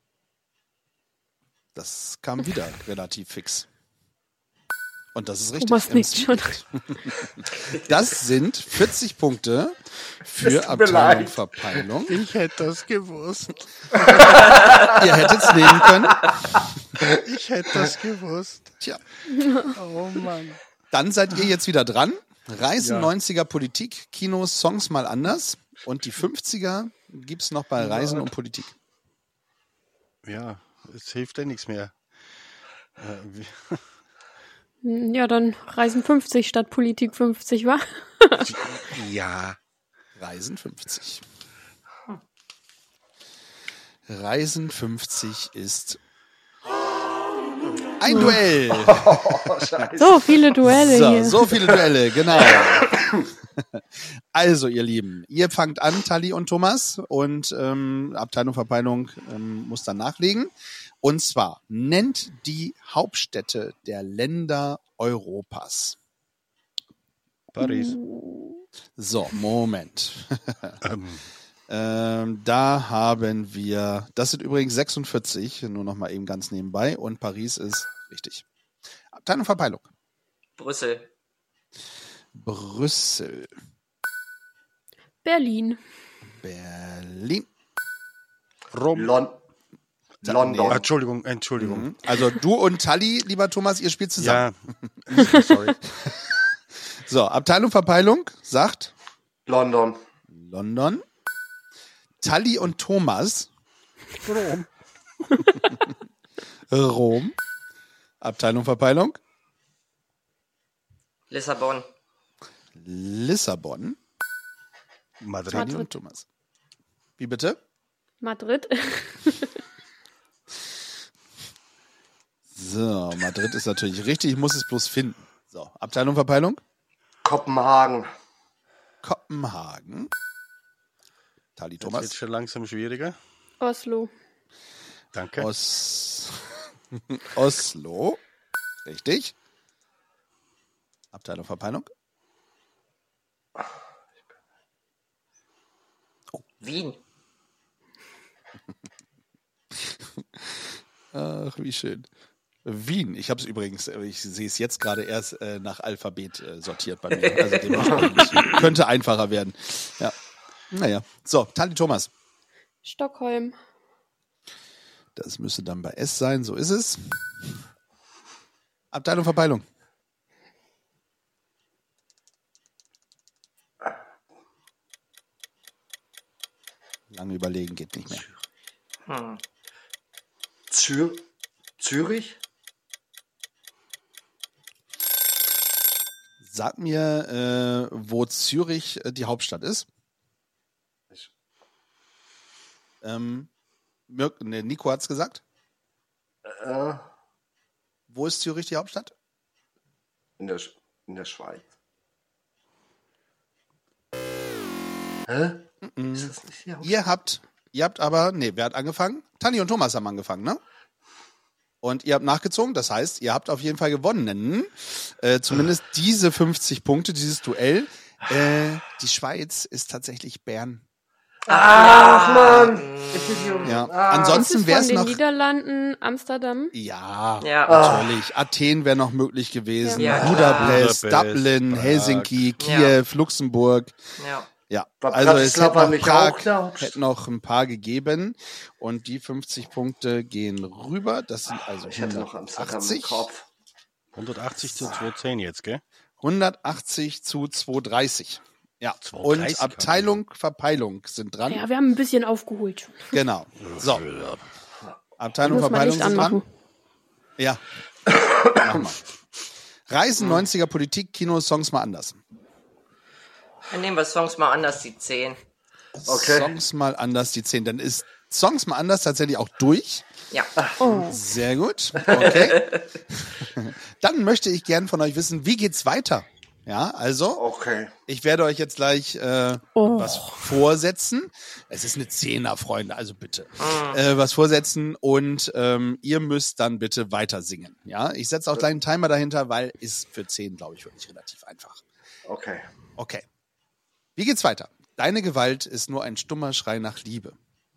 F: Das kam wieder relativ fix. Und das ist richtig.
G: Thomas
F: Im
G: nickt schon.
F: Zwielicht. Das sind vierzig Punkte für
D: tut mir
F: Abteilung
D: leid.
F: Verpeilung.
H: Ich hätte das gewusst.
F: Ihr hättet es nehmen können.
H: Ich hätte das gewusst.
F: Tja,
H: Oh Mann.
F: dann seid ihr jetzt wieder dran. Reisen,
H: Ja.
F: neunziger Politik, Kinos, Songs mal anders. Und die fünfziger gibt's noch bei Reisen und Politik.
H: Ja, es hilft ja nichts mehr. Äh, wie-
G: Ja, dann Reisen fünfzig statt Politik fünfzig, wa?
H: ja.
F: Reisen fünfzig. Reisen fünfzig ist ein Duell.
G: So viele Duelle
F: So,
G: hier.
F: so viele Duelle, genau. Also, ihr Lieben, ihr fangt an, Tali und Thomas, und ähm, Abteilung Verpeilung ähm, muss dann nachlegen. Und zwar, nennt die Hauptstädte der Länder Europas.
H: Paris.
F: So, Moment.
H: Ähm,
F: ähm, da haben wir, das sind übrigens sechsundvierzig, nur noch mal eben ganz nebenbei, und Paris ist richtig. Abteilung Verpeilung.
B: Brüssel.
F: Brüssel.
G: Berlin.
F: Berlin.
H: Rom.
D: Lon London.
H: Ah, Entschuldigung, Entschuldigung.
F: Mhm. Also du und Tali, lieber Thomas, ihr spielt zusammen.
H: Ja, sorry.
F: So, Abteilung Verpeilung sagt
D: London.
F: London. Tali und Thomas.
H: Rom.
F: Rom. Abteilung Verpeilung.
B: Lissabon.
F: Lissabon.
H: Madrid.
F: Tali und Thomas. Wie bitte?
G: Madrid.
F: So, Madrid ist natürlich richtig, ich muss es bloß finden. So, Abteilung Verpeilung.
D: Kopenhagen.
F: Kopenhagen. Tali
H: Das wird
F: Thomas.
H: schon langsam schwieriger.
G: Oslo.
H: Danke.
F: Os Oslo. Richtig. Abteilung Verpeilung.
B: Wien.
F: Ach, wie schön. Wien. Ich habe es übrigens, ich sehe es jetzt gerade erst äh, nach Alphabet äh, sortiert bei mir. Also dementsprechend könnte einfacher werden. Ja. Naja. So, Tali Thomas.
G: Stockholm.
F: Das müsste dann bei S sein, so ist es. Abteilung Verpeilung. Lange überlegen geht nicht mehr.
B: Hm.
D: Zür Zürich.
F: sag mir, äh, wo Zürich äh, die Hauptstadt ist. Ähm, Mirk, ne, Nico hat's gesagt.
D: Äh,
F: Wo ist Zürich die Hauptstadt?
D: in, der, Sch- in der Schweiz. Hä?
F: Mhm.
D: Ist das nicht die Hauptstadt?
F: Ihr habt, ihr habt aber, nee, wer hat angefangen? Tani und Thomas haben angefangen, ne? Und ihr habt nachgezogen, das heißt, ihr habt auf jeden Fall gewonnen. Äh, zumindest diese fünfzig Punkte, dieses Duell. Äh, die Schweiz ist tatsächlich Bern.
D: Ach, Mann! Ich bin hier.
F: Ja.
D: Ah.
F: Ansonsten
G: Ist es
F: wäre
G: von
F: es
G: den
F: noch.
G: Niederlanden, Amsterdam?
F: Ja,
B: Ja.
F: natürlich. Athen wäre noch möglich gewesen.
B: Ja,
F: Budapest,
H: klar.
F: Dublin,
H: Budapest,
F: Helsinki,
B: Ja.
F: Kiew, Luxemburg.
B: Ja.
F: Ja,
D: War
F: also es hätte
D: Bratislava
F: noch,
D: nicht
F: Prag,
D: auch der Hauptstadt?
F: hätte noch ein paar gegeben und die fünfzig Punkte gehen rüber. Das sind also
D: Ich hätte noch Amsterdam im
F: hundertachtzig.
D: Kopf.
H: hundertachtzig zu zweihundertzehn jetzt, gell?
F: hundertachtzig zu zweihundertdreißig. Ja,
H: zweihundertdreißig
F: und Abteilung Verpeilung sind dran.
G: Ja, wir haben ein bisschen aufgeholt.
F: Genau. So,
G: Ich
F: Abteilung
G: muss mal
F: Verpeilung
G: Licht
F: sind dran.
G: anmachen.
F: Ja, mach mal. Reisen, neunziger, Politik, Kino, Songs mal anders.
B: Dann nehmen wir Songs mal anders, die zehn.
D: Okay.
F: Songs mal anders, die zehn. Dann ist Songs mal anders tatsächlich auch durch.
B: Ja.
G: Oh.
F: Sehr gut. Okay. Dann möchte ich gern von euch wissen, wie geht's weiter? Ja, also,
D: Okay.
F: ich werde euch jetzt gleich äh,
G: Oh.
F: was vorsetzen. Es ist eine Zehner, Freunde, also bitte. Äh, was vorsetzen und ähm, ihr müsst dann bitte weiter singen. Ja, ich setze auch gleich einen Timer dahinter, weil ist für zehn, glaube ich, wirklich relativ einfach.
D: Okay.
F: Okay. Wie geht's weiter? Deine Gewalt ist nur ein stummer Schrei nach Liebe.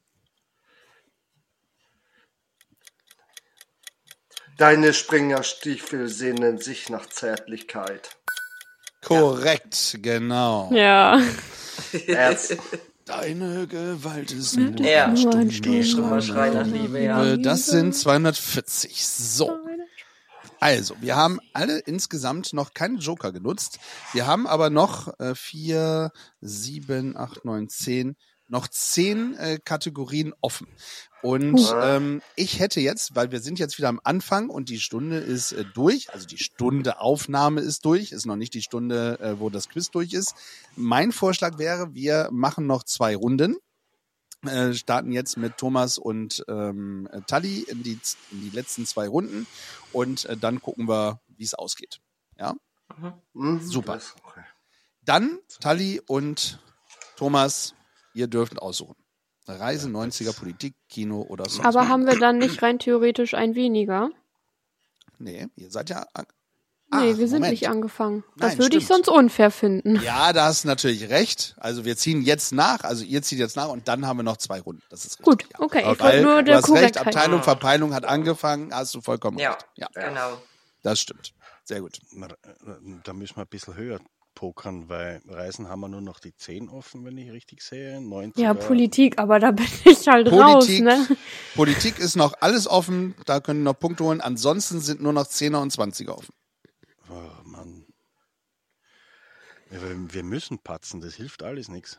D: Deine Springerstiefel sehnen sich nach Zärtlichkeit.
F: Korrekt, genau.
G: Ja.
D: Erz.
F: Deine Gewalt ist nur
B: Ja.
F: ein
G: Nur ein
F: stummer
B: Stummer Schrei nach Liebe, ja.
F: Liebe. Das sind zweihundertvierzig. So. Also, wir haben alle insgesamt noch keinen Joker genutzt. Wir haben aber noch äh, vier, sieben, acht, neun, zehn, noch zehn äh, Kategorien offen. Und ähm, ich hätte jetzt, weil wir sind jetzt wieder am Anfang und die Stunde ist äh, durch, also die Stunde Aufnahme ist durch, ist noch nicht die Stunde, äh, wo das Quiz durch ist. Mein Vorschlag wäre, wir machen noch zwei Runden. Äh, starten jetzt mit Thomas und ähm, Tali in die, in die letzten zwei Runden und äh, dann gucken wir, wie es ausgeht. Ja,
D: Mhm.
F: Super.
D: Das- Okay.
F: dann Tali und Thomas, ihr dürft aussuchen. Reise, neunziger, Politik, Kino oder Songs.
G: Aber haben wir dann nicht rein theoretisch ein weniger?
F: Nee, ihr seid ja... an-
G: Nee,
F: Ach,
G: wir sind
F: Moment.
G: nicht angefangen. Das
F: Nein,
G: würde ich
F: stimmt.
G: sonst unfair finden.
F: Ja, da hast du natürlich recht. Also wir ziehen jetzt nach, also ihr zieht jetzt nach und dann haben wir noch zwei Runden. Das ist richtig.
G: Gut,
F: ja.
G: okay. Ich
F: Weil
G: wollte nur
F: du
G: der
F: hast recht,
G: Korrektheit.
F: Abteilung Verpeilung hat angefangen, hast du vollkommen
B: Ja.
F: recht. Ja,
B: Genau.
F: das stimmt. Sehr gut.
H: Na, da müssen wir ein bisschen höher pokern, weil Reisen haben wir nur noch die zehn offen, wenn ich richtig sehe. neunziger.
G: Ja, Politik, aber da bin ich halt raus,
F: Politik,
G: ne?
F: Politik ist noch alles offen, da können wir noch Punkte holen. Ansonsten sind nur noch Zehner und Zwanziger offen.
H: Oh, Mann. Ja, wir- wir müssen patzen, das hilft alles nichts.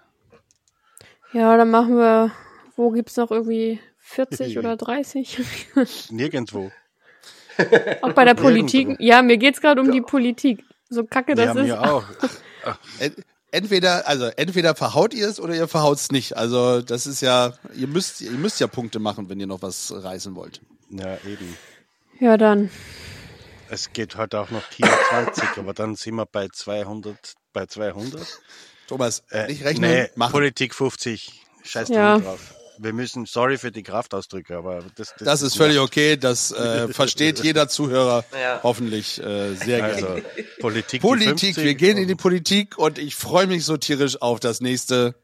G: Ja, dann machen wir, wo gibt's noch irgendwie vierzig oder dreißig?
H: Nirgendwo.
G: Auch bei der Politik.
H: Nirgendwo.
G: Ja, mir geht's gerade um die Politik. So kacke
H: Ja,
G: das ist.
H: mir auch.
F: Ent- Entweder, also entweder verhaut ihr es oder ihr verhaut es nicht. Also das ist ja, ihr müsst, ihr müsst ja Punkte machen, wenn ihr noch was reißen wollt.
H: Ja, eben.
G: Ja, dann.
H: Es geht halt auch noch vierundzwanzig, aber dann sind wir bei zweihundert. Bei zweihundert.
F: Thomas,
H: Äh,
F: nicht rechnen,
H: nee,
F: machen.
H: Politik fünfzig. Scheiß
G: Ja.
H: drauf. Wir müssen, sorry für die Kraftausdrücke, aber das, das,
F: Das ist völlig okay, das äh, versteht jeder Zuhörer
B: Ja.
F: hoffentlich äh, sehr gerne.
H: Also, Politik, die
F: Politik,
H: fünfzig
F: wir gehen in die Politik und ich freue mich so tierisch auf das nächste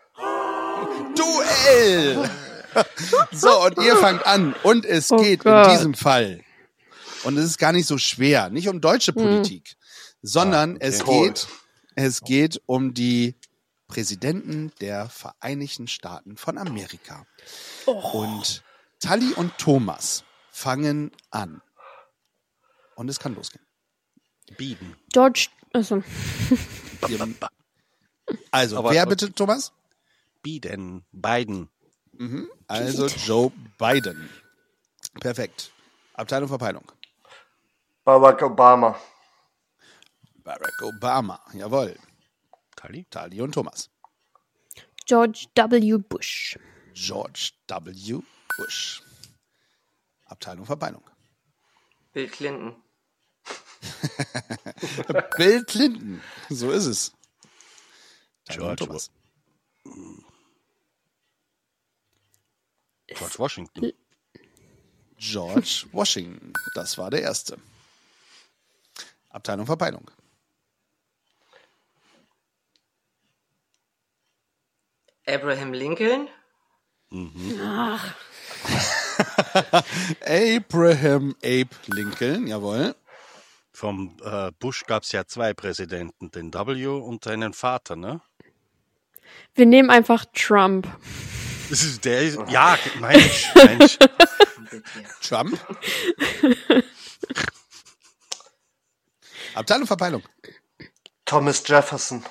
F: Duell. So, und ihr fangt an und es
G: Oh
F: geht
G: Gott.
F: in diesem Fall, und es ist gar nicht so schwer, nicht um deutsche Politik, sondern
H: Ah, okay.
F: es
D: Toll.
F: geht, es geht um die Präsidenten der Vereinigten Staaten von Amerika. Und Tali und Thomas fangen an. Und es kann losgehen.
H: bieten.
G: George. Also,
F: Wir- Also,
H: Aber-
F: wer bitte, Thomas?
H: Biden. Biden.
F: Mhm. Also Joe Biden. Perfekt. Abteilung Verpeilung.
D: Barack Obama.
F: Barack Obama. Jawohl.
C: Tali?
F: Tali und Thomas.
G: George W. Bush.
F: George W. Bush. Abteilung Verbeinung.
B: Bill Clinton.
F: Bill Clinton. So ist es. Tali und
C: George,
F: Thomas.
C: George Washington.
F: George Washington. Das war der erste. Abteilung Verbeinung.
B: Abraham Lincoln.
G: Ach,
F: Abraham Abe Lincoln. Jawohl.
C: Vom äh, Bush gab es ja zwei Präsidenten, den W und seinen Vater, ne?
G: wir nehmen einfach Trump.
C: Das ist, der ist, ja, Mensch, Mensch.
F: Trump. Abteilung Verbeinung.
D: Thomas Jefferson.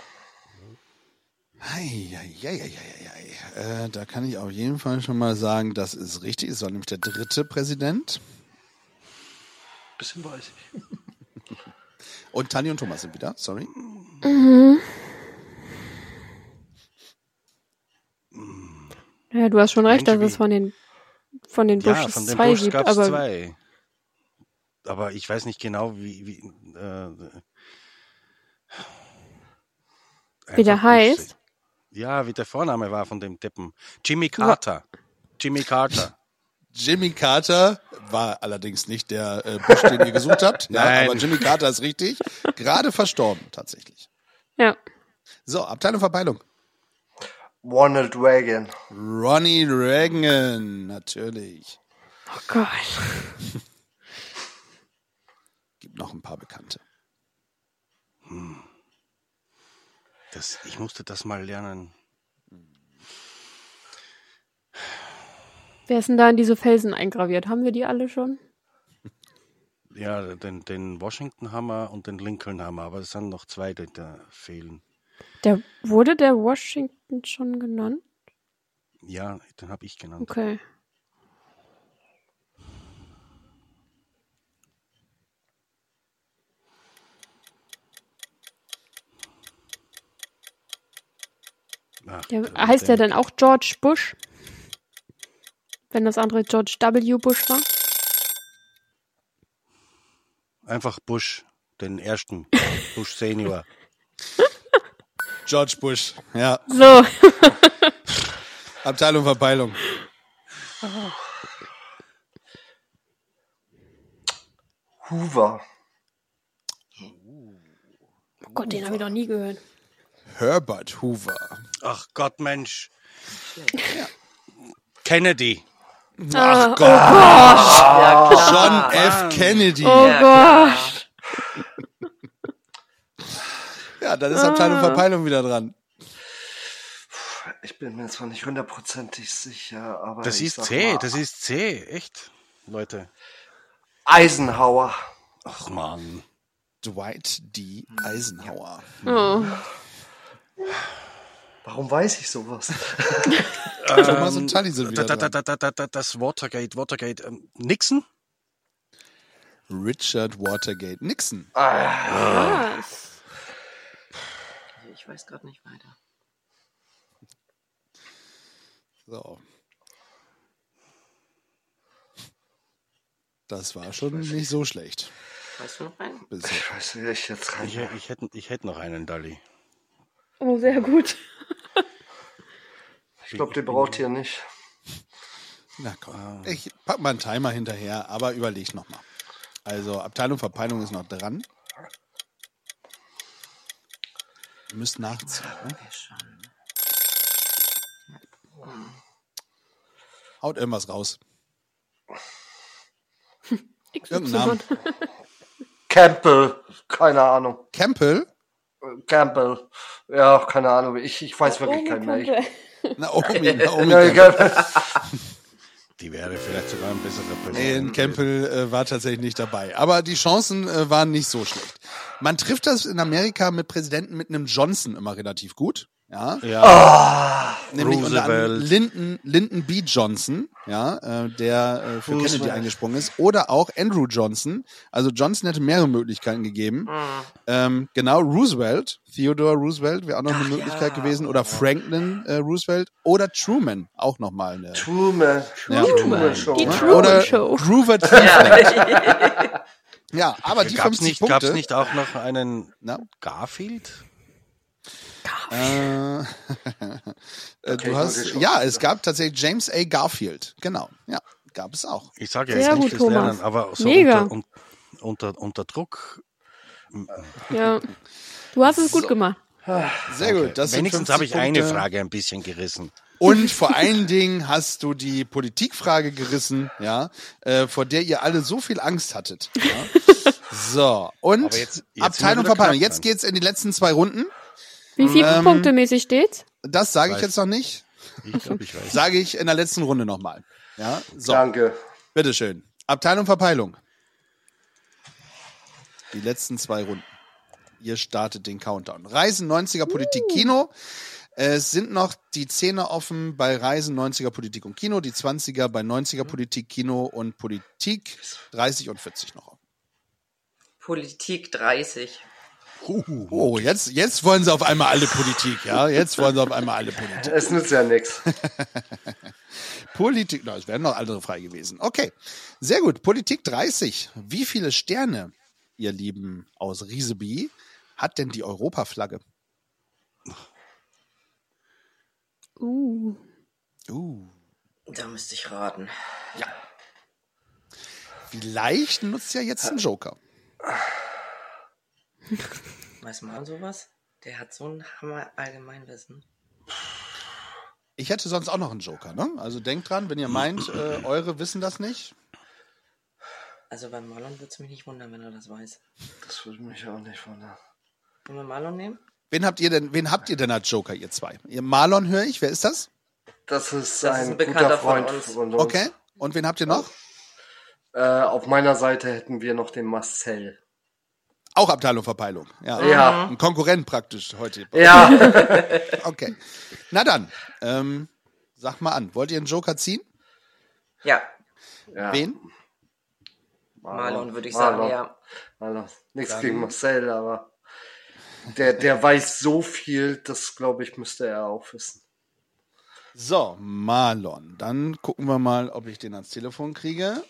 F: Eieieiei. Äh, da kann ich auf jeden Fall schon mal sagen, das ist richtig. Es war nämlich der dritte Präsident.
D: Bisschen weiß ich.
F: Und Tani und Thomas sind wieder. Sorry.
G: Mhm. Ja, du hast schon recht, dass es von den von den
C: Ja,
G: Bushes
C: von den
G: zwei
C: Bush
G: gibt,
C: gab es
G: aber
C: zwei. Aber ich weiß nicht genau, wie... wie äh,
G: wie der
C: einfach
G: heißt.
C: Bush. Ja, wie der Vorname war von dem Deppen. Jimmy Carter. Jimmy Carter.
F: Jimmy Carter war allerdings nicht der äh, Bush, den ihr gesucht habt. Ja,
C: Nein.
F: aber Jimmy Carter ist richtig. Gerade verstorben, tatsächlich.
G: Ja.
F: So, Abteilung Verbeinung.
D: Ronald Reagan.
F: Ronnie Reagan, natürlich.
G: Oh Gott.
F: Gibt noch ein paar Bekannte.
C: Das, ich musste das mal lernen.
G: Wer ist denn da in diese Felsen eingraviert? Haben wir die alle schon?
C: Ja, den, den Washington-Hammer und den Lincoln-Hammer, aber es sind noch zwei, die da fehlen.
G: Der wurde der Washington schon genannt?
C: Ja, den habe ich genannt.
G: Okay.
C: Ach,
G: Der,
C: der-
G: heißt der
C: der-
G: denn auch George Bush? Wenn das andere George W. Bush war?
C: Einfach Bush, den ersten. Bush Senior.
F: George Bush, ja.
G: So.
F: Abteilung Verbeinung.
D: Hoover.
G: Oh Gott, den habe ich noch nie gehört.
F: Herbert Hoover.
C: Ach Gott, Mensch. Kennedy.
G: Ach
F: Gott.
B: Ja,
F: John
B: klar.
F: F. Kennedy.
G: Oh
B: Ja, klar.
G: Gott.
F: Ja, dann ist Abteilung Verbeinung wieder dran.
D: Ich bin mir zwar nicht hundertprozentig sicher, aber
C: Das
D: ich
C: ist
D: sag
C: C,
D: mal,
C: das ist C. Echt, Leute.
D: Eisenhower.
C: Ach Mann.
F: Dwight D. Eisenhower.
G: Oh.
D: Warum weiß ich sowas?
F: Thomas und Tully sind wieder
C: Da, da,
F: dran.
C: da, da, da, das Watergate, Watergate. Ähm, Nixon?
F: Richard Watergate Nixon.
G: Was?
B: Ich weiß gerade nicht weiter.
F: So. Das war schon nicht so schlecht.
B: Weißt du noch einen?
F: Bisher.
D: Ich weiß nicht, ich jetzt rein.
C: Ich, ich hätte ich hätt noch einen, Dali.
G: Oh, sehr gut.
D: Ich glaube, den braucht ihr nicht.
F: Na komm. Ich pack mal einen Timer hinterher, aber überleg noch mal. Also Abteilung Verpeilung ist noch dran. Ihr müsst nachziehen. Ne? Haut irgendwas raus. Irgendeinen Namen.
D: Campbell. Keine Ahnung.
F: Campbell?
D: Campbell. Ja, keine Ahnung. Ich, ich weiß wirklich keinen mehr. Ich,
F: Naomi, Naomi
D: Ja,
F: Campbell.
C: Die wäre vielleicht sogar ein besserer
F: Nee,
C: Präsident.
F: Campbell äh, war tatsächlich nicht dabei. Aber die Chancen äh, waren nicht so schlecht. Man trifft das in Amerika mit Präsidenten mit einem Johnson immer relativ gut. Ja.
C: Ja,
F: nämlich unter anderem
C: Roosevelt.
F: Lyndon, Lyndon B. Johnson, ja, äh, der äh, für Kennedy
D: Roosevelt.
F: eingesprungen ist, oder auch Andrew Johnson. Also Johnson hätte mehrere Möglichkeiten gegeben. Ähm, genau, Roosevelt, Theodore Roosevelt wäre auch noch eine
B: Ach,
F: Möglichkeit
B: ja.
F: gewesen, oder Franklin äh, Roosevelt, oder Truman, auch nochmal eine.
D: Truman.
F: Ja.
D: Truman Show.
G: Die
D: ne?
G: Truman
F: Oder
G: Show.
F: Grover Cleveland. Ja, aber die
C: Gab's
F: fünfzig
C: nicht,
F: Punkte.
C: gab's nicht auch noch einen
F: Na?
C: Garfield?
F: Äh, äh,
D: Okay,
F: du hast,
D: ich schon.
F: ja, es gab tatsächlich James A. Garfield. Genau, ja, gab es auch.
C: Ich sage ja
G: Sehr
C: jetzt
G: gut,
C: nicht das
G: Thomas.
C: Lernen, aber so
G: Mega.
C: unter, un, unter, unter Druck.
G: Ja. Du hast es gut
F: So.
G: gemacht.
F: Sehr gut. Das sind
C: Wenigstens
F: fünfzig
C: habe ich eine
F: Punkte.
C: Frage ein bisschen gerissen.
F: Und vor allen Dingen hast du die Politikfrage gerissen, ja, äh, vor der ihr alle so viel Angst hattet. Ja. So, und
C: Aber jetzt- jetzt
F: Abteilung
C: sind wir wieder
F: Verpeilung.
C: knapp
F: Jetzt
C: dran.
F: geht's in die letzten zwei Runden.
G: Wie viel
F: Ähm,
G: punktemäßig steht's?
F: Das sage ich
C: Weiß.
F: jetzt noch nicht.
C: Ich glaube, ich weiß.
F: Sage ich in der letzten Runde nochmal. Ja, so,
D: Danke.
F: bitteschön. Abteilung Verpeilung. Die letzten zwei Runden. Ihr startet den Countdown. Reisen, neunziger, Politik, Kino. Es sind noch die Zehner offen bei Reisen, neunziger, Politik und Kino, die zwanziger bei neunziger, Politik, Kino und Politik, dreißig und vierzig noch offen.
B: Politik dreißig.
F: Oh, jetzt, jetzt wollen sie auf einmal alle Politik, ja? Jetzt wollen sie auf einmal alle Politik.
D: Es nützt ja nichts.
F: Politik, na, es wären noch andere frei gewesen. Okay, sehr gut. Politik dreißig. Wie viele Sterne, ihr Lieben aus Rieseby, hat denn die Europaflagge?
G: Uh.
F: Uh,
B: Da müsste ich raten.
F: vielleicht nutzt ja jetzt ein Joker.
B: Weiß man sowas? Der hat so ein Hammer Allgemeinwissen.
F: Ich hätte sonst auch noch einen Joker, ne? Also denkt dran, wenn ihr meint, äh, eure wissen das nicht.
B: Also bei Marlon würde es mich nicht wundern, wenn er das weiß.
D: Das würde mich auch nicht wundern.
B: Wollen wir Marlon nehmen?
F: Wen habt ihr denn, wen habt ihr denn als Joker, ihr zwei? Ihr Marlon höre ich, wer ist das?
D: Das ist
B: Das ist
D: ein,
B: ein Bekannter
D: guter Freund
B: von uns.
D: von uns.
F: Okay. Und wen habt ihr noch?
D: Äh, auf meiner Seite hätten wir noch den Marcel.
F: Auch Abteilung Verpeilung. Ja.
D: Ja.
F: Ein Konkurrent praktisch heute.
D: Ja.
F: Okay. Na dann, ähm, sag mal an, wollt ihr einen Joker ziehen?
B: Ja,
D: ja.
F: Wen?
B: Marlon würde ich
D: Marlon.
B: sagen, ja.
D: Marlon. Nichts gegen Marcel, aber der, der weiß so viel, das glaube ich, müsste er auch wissen.
F: So, Marlon. Dann gucken wir mal, ob ich den ans Telefon kriege.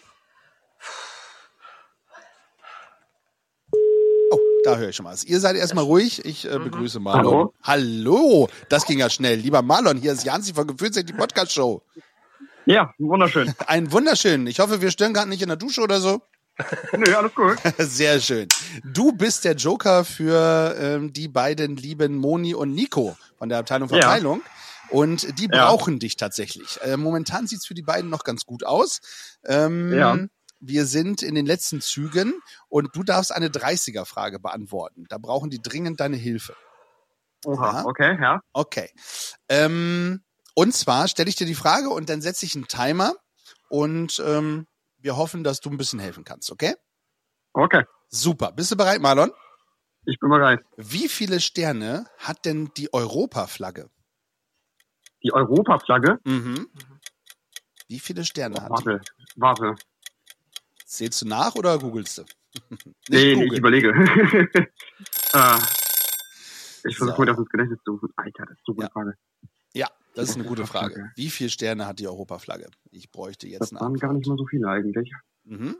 F: Oh, da höre ich schon was. Ihr seid erstmal ruhig. Ich äh, begrüße Marlon.
I: Hallo.
F: Hallo. Das ging ja schnell. Lieber Marlon, hier ist Janzi von Gefühlsecht, die Podcast-Show.
I: Ja, wunderschön.
F: Ein wunderschön. Ich hoffe, wir stören gerade nicht in der Dusche oder so.
I: Nö, alles gut.
F: Sehr schön. Du bist der Joker für ähm, die beiden lieben Moni und Nico von der Abteilung
I: Ja.
F: Verteilung. Und die
I: Ja.
F: brauchen dich tatsächlich. Äh, momentan sieht's für die beiden noch ganz gut aus. Ähm,
I: Ja.
F: Wir sind in den letzten Zügen und du darfst eine dreißiger-Frage beantworten. Da brauchen die dringend deine Hilfe.
I: Oha,
F: Ja.
I: okay, ja.
F: Okay. Ähm, und zwar stelle ich dir die Frage und dann setze ich einen Timer und ähm, wir hoffen, dass du ein bisschen helfen kannst, okay?
I: Okay,
F: Super. Bist du bereit, Marlon?
I: ich bin bereit.
F: Wie viele Sterne hat denn die Europaflagge?
I: Die Europaflagge.
F: Mhm. Wie viele Sterne hat die?
I: Warte, warte.
F: Zählst du nach oder googelst du? Nicht
I: Nee, nee, ich
F: googeln.
I: überlege. äh, ich
F: So.
I: versuche mir das ins Gedächtnis zu rufen. Alter, das ist so eine
F: Ja.
I: Frage.
F: Ja, das ist eine gute
I: Europaflagge.
F: Frage. Wie viele Sterne hat die Europaflagge? Ich bräuchte jetzt
I: Das
F: eine
I: waren gar nicht mal so viele eigentlich.
F: Mhm.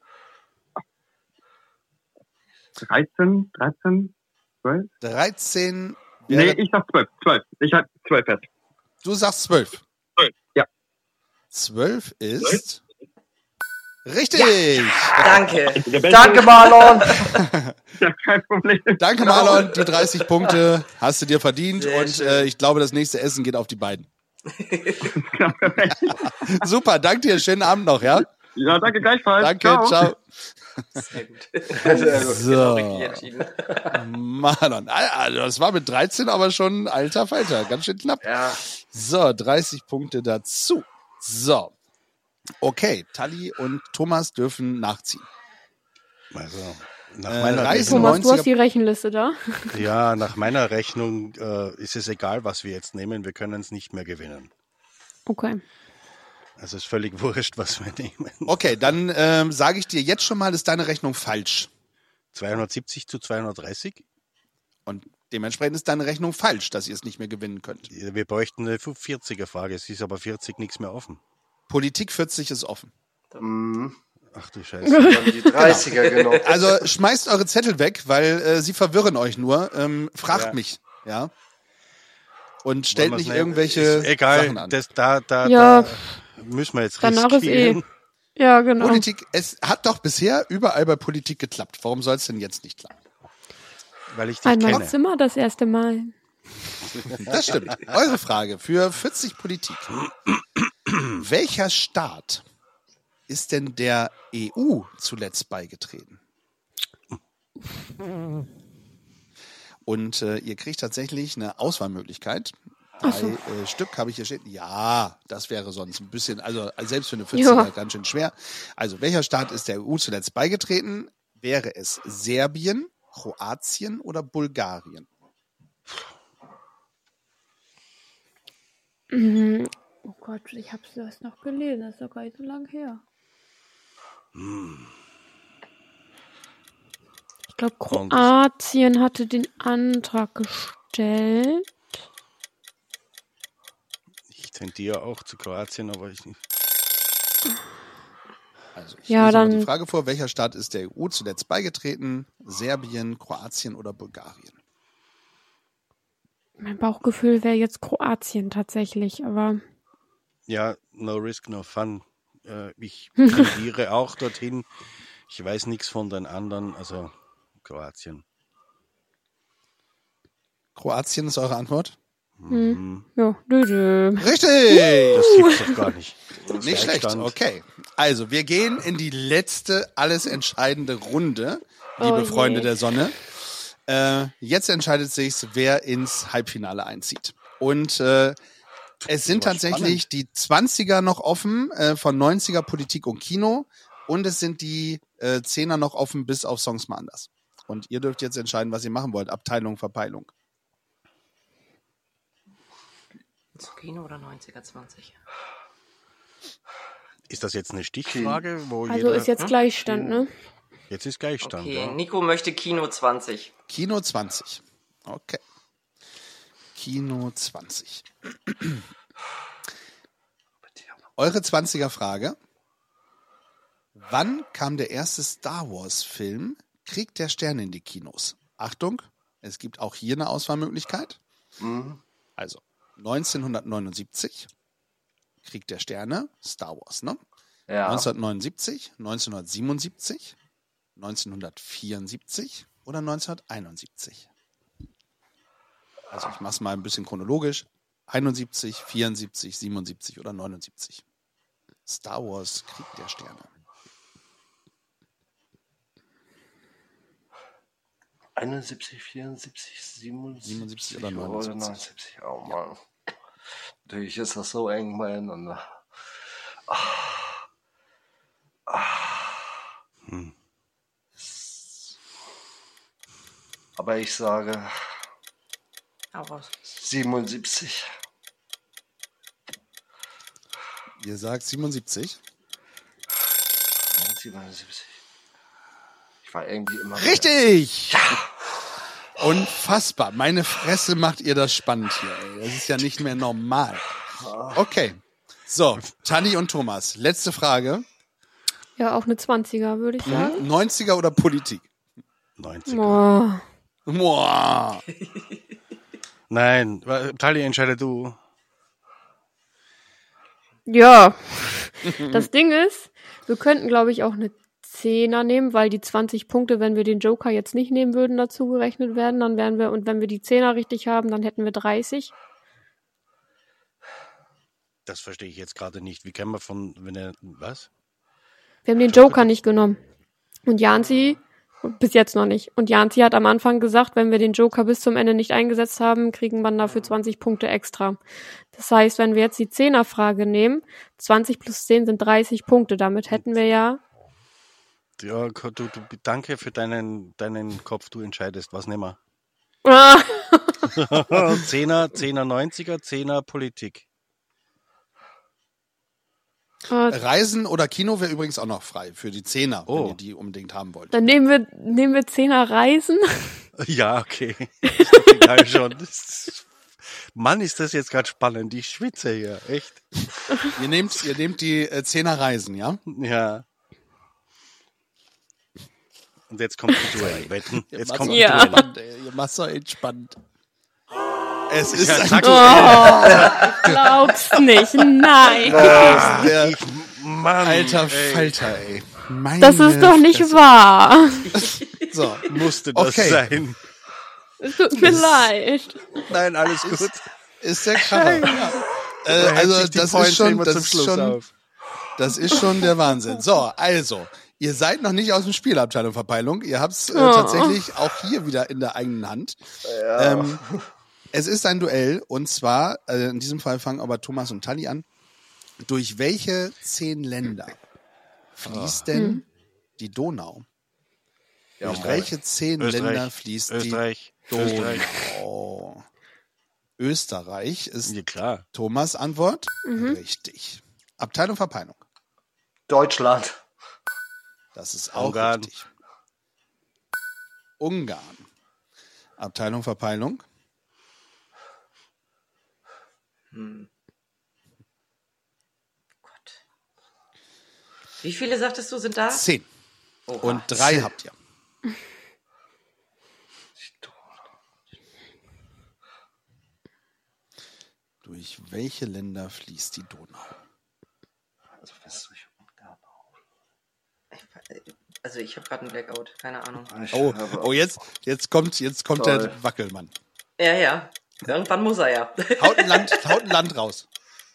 I: dreizehn, dreizehn, zwölf?
F: dreizehn.
I: Nee,
F: Wäre,
I: ich sag zwölf, zwölf. Ich hab zwölf fest.
F: du sagst zwölf.
I: zwölf, ja.
F: zwölf ist richtig.
B: Danke.
I: Der Beste.
D: Danke, Marlon.
I: Ja, kein Problem.
F: Danke, Marlon. Die dreißig Punkte hast du dir verdient.
B: Sehr
F: und
B: schön.
F: äh, ich glaube, das nächste Essen geht auf die beiden.
I: Ja, perfekt.
F: Super, danke dir. Schönen Abend noch, ja?
I: Ja, danke gleichfalls.
F: Danke, ciao.
B: Sehr gut.
F: So,
B: Richtig entschieden.
F: Marlon. Also das war mit dreizehn aber schon ein alter Falter. Ganz schön knapp.
D: Ja.
F: So, dreißig Punkte dazu. So. Okay, Tali und Thomas dürfen nachziehen.
C: Also, Nach
F: Äh,
C: meiner
F: Reisen
C: Rechnung,
G: Thomas, du hast
F: neunziger
G: die Rechenliste da.
C: ja, nach meiner Rechnung äh, ist es egal, was wir jetzt nehmen. Wir können es nicht mehr gewinnen.
G: Okay.
C: Also es ist völlig wurscht, was wir nehmen.
F: Okay, dann ähm, sage ich dir jetzt schon mal, ist deine Rechnung falsch.
C: zweihundertsiebzig zu zweihundertdreißig.
F: Und dementsprechend ist deine Rechnung falsch, dass ihr es nicht mehr gewinnen könnt.
C: Wir bräuchten eine vierziger-Frage. Es ist aber vierzig nichts mehr offen.
F: Politik vierzig ist offen.
D: Mhm.
C: Ach du Scheiße.
D: Dann die dreißiger genommen.
F: Also schmeißt eure Zettel weg, weil äh, sie verwirren euch nur. Ähm, fragt
C: Ja.
F: mich, ja. Und stellt
C: Wollen wir's
F: nicht
C: nehmen?
F: irgendwelche
C: Ist egal,
F: Sachen an.
C: Das, da, da,
G: Ja.
C: da müssen wir jetzt
G: Danach ist eh.
C: riskieren.
G: Ja, genau.
F: Politik, es hat doch bisher überall bei Politik geklappt. Warum soll es denn jetzt nicht klappen?
C: Weil ich dich
G: Einmal
C: kenne.
G: ist immer das erste Mal.
F: Das stimmt. Eure Frage für vierzig Politik. Welcher Staat ist denn der E U zuletzt beigetreten? Und äh, ihr kriegt tatsächlich eine Auswahlmöglichkeit. Drei äh, Stück habe ich hier stehen. Ja, das wäre sonst ein bisschen, also selbst für eine vierziger
G: Ja.
F: ganz schön schwer. Also, welcher Staat ist der E U zuletzt beigetreten? Wäre es Serbien, Kroatien oder Bulgarien?
G: Mhm. Oh Gott, ich habe das noch gelesen. Das ist doch gar nicht so lang her. Ich glaube, Kroatien hatte den Antrag gestellt.
C: Ich tendiere auch zu Kroatien, aber ich nicht.
F: Also ich
G: Ja,
F: lese mal
G: dann-
F: die Frage vor, welcher Staat ist der E U zuletzt beigetreten? Serbien, Kroatien oder Bulgarien?
G: Mein Bauchgefühl wäre jetzt Kroatien tatsächlich, aber
C: Ja, no risk, no fun. Äh, ich tendiere auch dorthin. Ich weiß nichts von den anderen, also Kroatien.
F: Kroatien ist eure Antwort?
C: Mhm.
G: ja, dö, dö.
F: Richtig!
C: Das gibt's doch gar nicht.
F: Nicht schlecht,
C: Gleichstand.
F: okay. Also, wir gehen in die letzte, alles entscheidende Runde, liebe
G: Oh
F: Freunde
G: je.
F: der Sonne. Äh, jetzt entscheidet sich, wer ins Halbfinale einzieht. Und äh, es sind
C: war
F: tatsächlich die zwanziger noch offen, äh, von neunziger Politik und Kino. Und es sind die äh, zehner noch offen, bis auf Songs mal anders. Und ihr dürft jetzt entscheiden, was ihr machen wollt. Abteilung, Verpeilung.
B: Zu Kino oder neunziger, zwanzig?
C: Ist das jetzt eine Stichfrage, wo
G: Also
C: jeder...
G: ist jetzt Gleichstand, ne?
C: Jetzt ist Gleichstand,
B: Okay,
C: ja.
B: Nico möchte Kino zwanzig.
F: Kino zwanzig. Okay. Kino zwanzig. Eure zwanziger Frage. Wann kam der erste Star Wars Film Krieg der Sterne in die Kinos? Achtung, es gibt auch hier eine Auswahlmöglichkeit.
D: Mhm.
F: Also neunzehnhundertneunundsiebzig, Krieg der Sterne, Star Wars, ne?
D: Ja.
F: neunzehnhundertneunundsiebzig, neunzehnhundertsiebenundsiebzig, neunzehnhundertvierundsiebzig oder neunzehnhunderteinundsiebzig? Also ich mach's mal ein bisschen chronologisch. einundsiebzig, vierundsiebzig, siebenundsiebzig oder neunundsiebzig. Star Wars, Krieg der Sterne.
D: einundsiebzig, vierundsiebzig, siebenundsiebzig,
F: siebenundsiebzig oder neunundsiebzig.
D: Oh Mann. Natürlich ist das so eng beieinander. Ah. Ah.
C: Hm.
D: Aber ich sage
B: Hau raus.
D: siebenundsiebzig.
F: Ihr sagt siebenundsiebzig.
D: siebenundsiebzig. Ich war irgendwie immer...
F: Richtig! Ja! Unfassbar. Meine Fresse macht ihr das spannend hier. Ey. Das ist ja nicht mehr normal. Okay. So, Tani und Thomas, letzte Frage.
G: Ja, auch eine zwanziger, würde ich sagen.
F: neunziger oder Politik?
C: neunziger.
G: Oh.
F: Boah.
C: Nein, Tali, entscheide du.
G: Ja. Das Ding ist, wir könnten, glaube ich, auch eine Zehner nehmen, weil die zwanzig Punkte, wenn wir den Joker jetzt nicht nehmen würden, dazu gerechnet werden, dann wären wir, und wenn wir die Zehner richtig haben, dann hätten wir dreißig.
C: Das verstehe ich jetzt gerade nicht. Wie kann man von, wenn er, was?
G: Wir haben den Joker nicht genommen. Und Janzi, bis jetzt noch nicht. Und Janzi hat am Anfang gesagt, wenn wir den Joker bis zum Ende nicht eingesetzt haben, kriegen wir dafür zwanzig Punkte extra. Das heißt, wenn wir jetzt die Zehner-Frage nehmen, zwanzig plus zehn sind dreißig Punkte. Damit hätten wir ja
C: Ja, du, du, danke für deinen, deinen Kopf, du entscheidest. Was nehmen wir?
G: Ah.
C: Zehner, Zehner, Neunziger, Zehner, Politik.
G: Ah,
F: Reisen oder Kino wäre übrigens auch noch frei für die Zehner,
C: Oh.
F: wenn ihr die unbedingt haben wollt.
G: Dann nehmen wir, nehmen wir Zehner Reisen.
C: Ja, okay. Ist doch egal schon. Das ist, Mann, ist das jetzt gerade spannend. Ich schwitze hier, echt.
F: Ihr nehmt, ihr nehmt die äh, Zehner Reisen, ja?
C: Ja. Und jetzt kommt die Duell. Wetten. Jetzt
F: macht's
C: kommt
F: doch
C: die
G: Ja.
C: Duell.
F: entspannt, ey. Ihr macht's doch entspannt. Es ist
C: Ja,
F: ein
C: sag-
G: Oh, glaub's nicht. Nein.
F: der
C: Ich, Mann,
F: alter
C: ey,
F: Falter, ey. Meine
G: Das ist doch nicht
F: Fresse.
G: wahr.
F: So,
C: musste das
F: Okay.
C: sein.
G: Es tut mir leid.
C: Nein, alles gut.
F: ist der Kracher. Ja. Äh,
C: Da hebt
F: also
C: sich die
F: das
C: Points
F: ist schon,
C: immer
F: das
C: zum
F: ist
C: Schluss
F: schon,
C: auf.
F: das ist schon der Wahnsinn. So, also, ihr seid noch nicht aus dem Spielabteilung Verpeilung. Ihr habt's äh,
G: Oh.
F: tatsächlich auch hier wieder in der eigenen Hand. Ähm, es ist ein Duell und zwar, äh, in diesem Fall fangen aber Thomas und Tali an. Durch welche zehn Länder fließt denn die Donau? Durch welche zehn
C: Österreich.
F: Länder fließt
C: Österreich.
F: die
C: Österreich.
F: Donau? Österreich ist
C: Ja, klar.
F: Thomas' Antwort. Richtig. Abteilung Verpeilung.
D: Deutschland.
F: Das ist auch
C: Ungarn.
F: richtig. Ungarn. Abteilung Verpeilung.
B: Hm. Gott. Wie viele sagtest du sind da?
F: Zehn.
B: Oha.
F: Und drei habt ihr. Durch welche Länder fließt die Donau?
D: Also, was durch Ungarn
B: Also ich habe gerade einen Blackout, keine Ahnung.
D: auch. Ich
F: Oh,
D: habe-
F: oh jetzt, jetzt kommt, jetzt kommt
D: Toll.
F: der Wackelmann.
B: Ja, ja. Irgendwann muss er ja.
F: Haut ein Land, haut ein Land raus.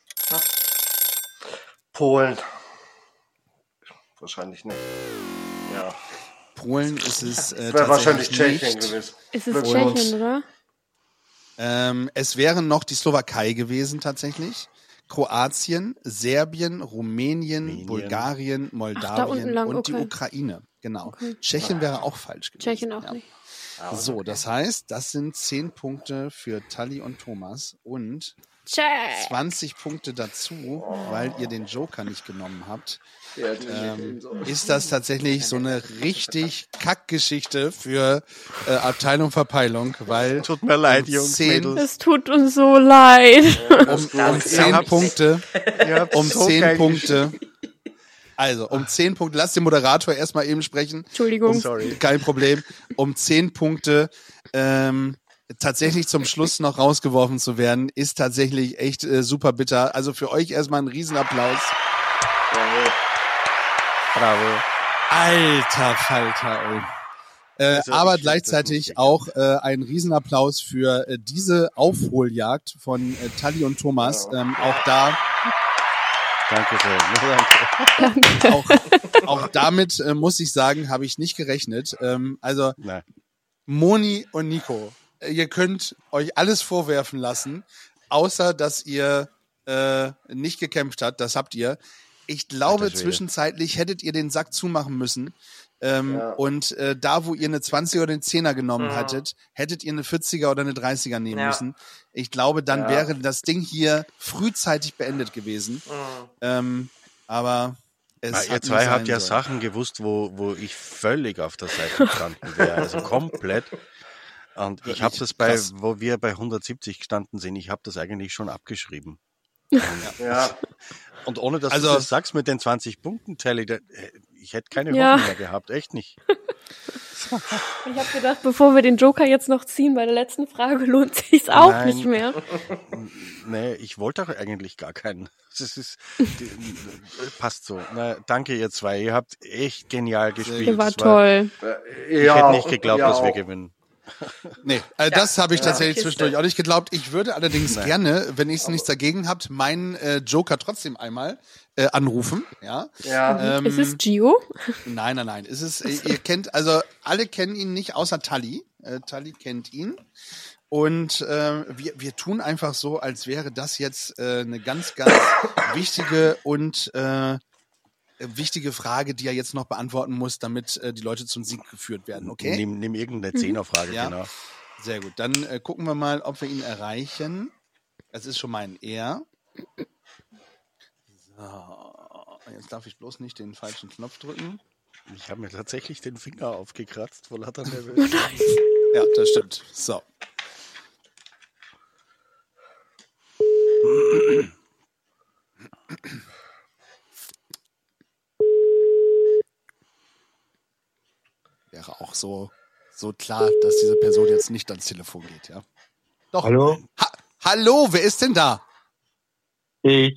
D: Polen. Wahrscheinlich nicht. Ja.
F: Polen ist es äh,
D: Wäre wahrscheinlich
F: tatsächlich
D: Tschechien
F: nicht.
D: gewesen.
G: Ist es
D: Glückwunsch.
G: Tschechien, oder?
F: Ähm, es wären noch die Slowakei gewesen tatsächlich. Kroatien, Serbien, Rumänien,
C: Rumänien.
F: Bulgarien,
G: unten
F: Moldawien
G: lang,
F: und die
G: okay.
F: Ukraine. Genau.
G: Okay.
F: Tschechien wäre auch falsch gewesen.
G: Tschechien auch
F: ja.
G: nicht.
F: So, das heißt, das sind zehn Punkte für Tali und Thomas und
G: Tschech.
F: zwanzig Punkte dazu, weil ihr den Joker nicht genommen habt.
D: Ja, die-
F: Ähm, ist das tatsächlich so eine richtig Kackgeschichte für äh, Abteilung Verpeilung, weil
C: Tut mir leid,
F: um
C: Jungs,
F: zehn,
C: Mädels.
G: Es tut uns so leid.
F: um, um
B: Danke.
F: zehn
C: habt's-
F: Punkte,
C: Ihr habt
F: um
C: so
F: zehn
C: geil
F: Punkte. Also, um zehn Punkte, lass den Moderator erstmal eben sprechen.
G: Entschuldigung.
F: Um,
C: Sorry.
F: Kein Problem. Um zehn Punkte ähm, tatsächlich zum Schluss noch rausgeworfen zu werden, ist tatsächlich echt äh, super bitter. Also für euch erstmal ein Riesenapplaus.
C: Bravo.
F: Alter Falter, ey. Äh,
C: Also,
F: aber
C: ich-
F: gleichzeitig
C: das muss
F: auch äh, ein Riesenapplaus für äh, diese Aufholjagd von äh, Tali und Thomas. Ähm, auch da,
C: Danke schön. Danke.
F: auch, auch damit äh, muss ich sagen, habe ich nicht gerechnet. Ähm, also
C: Nein.
F: Moni und Nico, äh, ihr könnt euch alles vorwerfen lassen, außer dass ihr äh, nicht gekämpft habt. Das habt ihr. Ich glaube,
C: Alter Schwede.
F: zwischenzeitlich hättet ihr den Sack zumachen müssen. Ähm,
D: Ja.
F: Und äh, da, wo ihr eine zwanziger oder eine zehner genommen
B: Mhm.
F: hattet, hättet ihr eine vierziger oder eine dreißiger nehmen
B: Ja.
F: müssen. Ich glaube, dann
D: Ja.
F: wäre das Ding hier frühzeitig beendet gewesen.
B: Mhm.
F: Ähm, aber es
C: Weil
F: hat
C: ihr
F: nicht
C: zwei
F: sein
C: habt ja
F: sollen.
C: Sachen gewusst, wo, wo ich völlig auf der Seite gestanden wäre. Also komplett. Und ich habe
F: Wirklich
C: das bei,
F: krass.
C: wo wir bei hundertsiebzig gestanden sind, ich habe das eigentlich schon abgeschrieben.
D: Ja.
C: Und ohne dass
F: Also-
C: du das sagst mit den zwanzig Punkten, Tally, da- ich hätte keine
G: Ja.
C: Hoffnung mehr gehabt, echt nicht.
G: Ich habe gedacht, bevor wir den Joker jetzt noch ziehen, bei der letzten Frage lohnt sich's auch
C: Nein.
G: nicht mehr.
C: Nee, ich wollte auch eigentlich gar keinen. Das ist, die, passt so. Na, danke ihr zwei, ihr habt echt genial gespielt.
G: Der war
C: Das
G: toll.
C: Ich
D: ja,
C: hätte nicht geglaubt,
D: ja
C: dass wir
D: auch.
C: gewinnen.
F: Nee, äh, das habe ich tatsächlich
B: Kiste.
F: zwischendurch auch nicht geglaubt. Ich würde allerdings
C: Nein.
F: gerne, wenn ihr nichts dagegen habt, meinen äh, Joker trotzdem einmal äh, anrufen. Ja.
D: Ja.
F: Ähm,
G: Ist es Gio?
F: Nein, nein, nein. Es ist, ihr kennt, also alle kennen ihn nicht, außer Tali. Äh, Tali kennt ihn. Und äh, wir, wir tun einfach so, als wäre das jetzt äh, eine ganz, ganz wichtige und äh, wichtige Frage, die er jetzt noch beantworten muss, damit äh, die Leute zum Sieg geführt werden, okay?
C: Nimm, nimm irgendeine Zehnerfrage,
F: Ja.
C: genau.
F: Sehr gut, dann äh, gucken wir mal, ob wir ihn erreichen. Es ist schon mal ein Er. So, jetzt darf ich bloß nicht den falschen Knopf drücken.
C: Ich habe mir tatsächlich den Finger aufgekratzt vor lauter Nervös.
F: Ja, das stimmt. So. Wäre auch so, so klar, dass diese Person jetzt nicht ans Telefon geht, ja. Doch.
I: Hallo?
F: Ha Hallo, wer ist denn da?
I: Ich.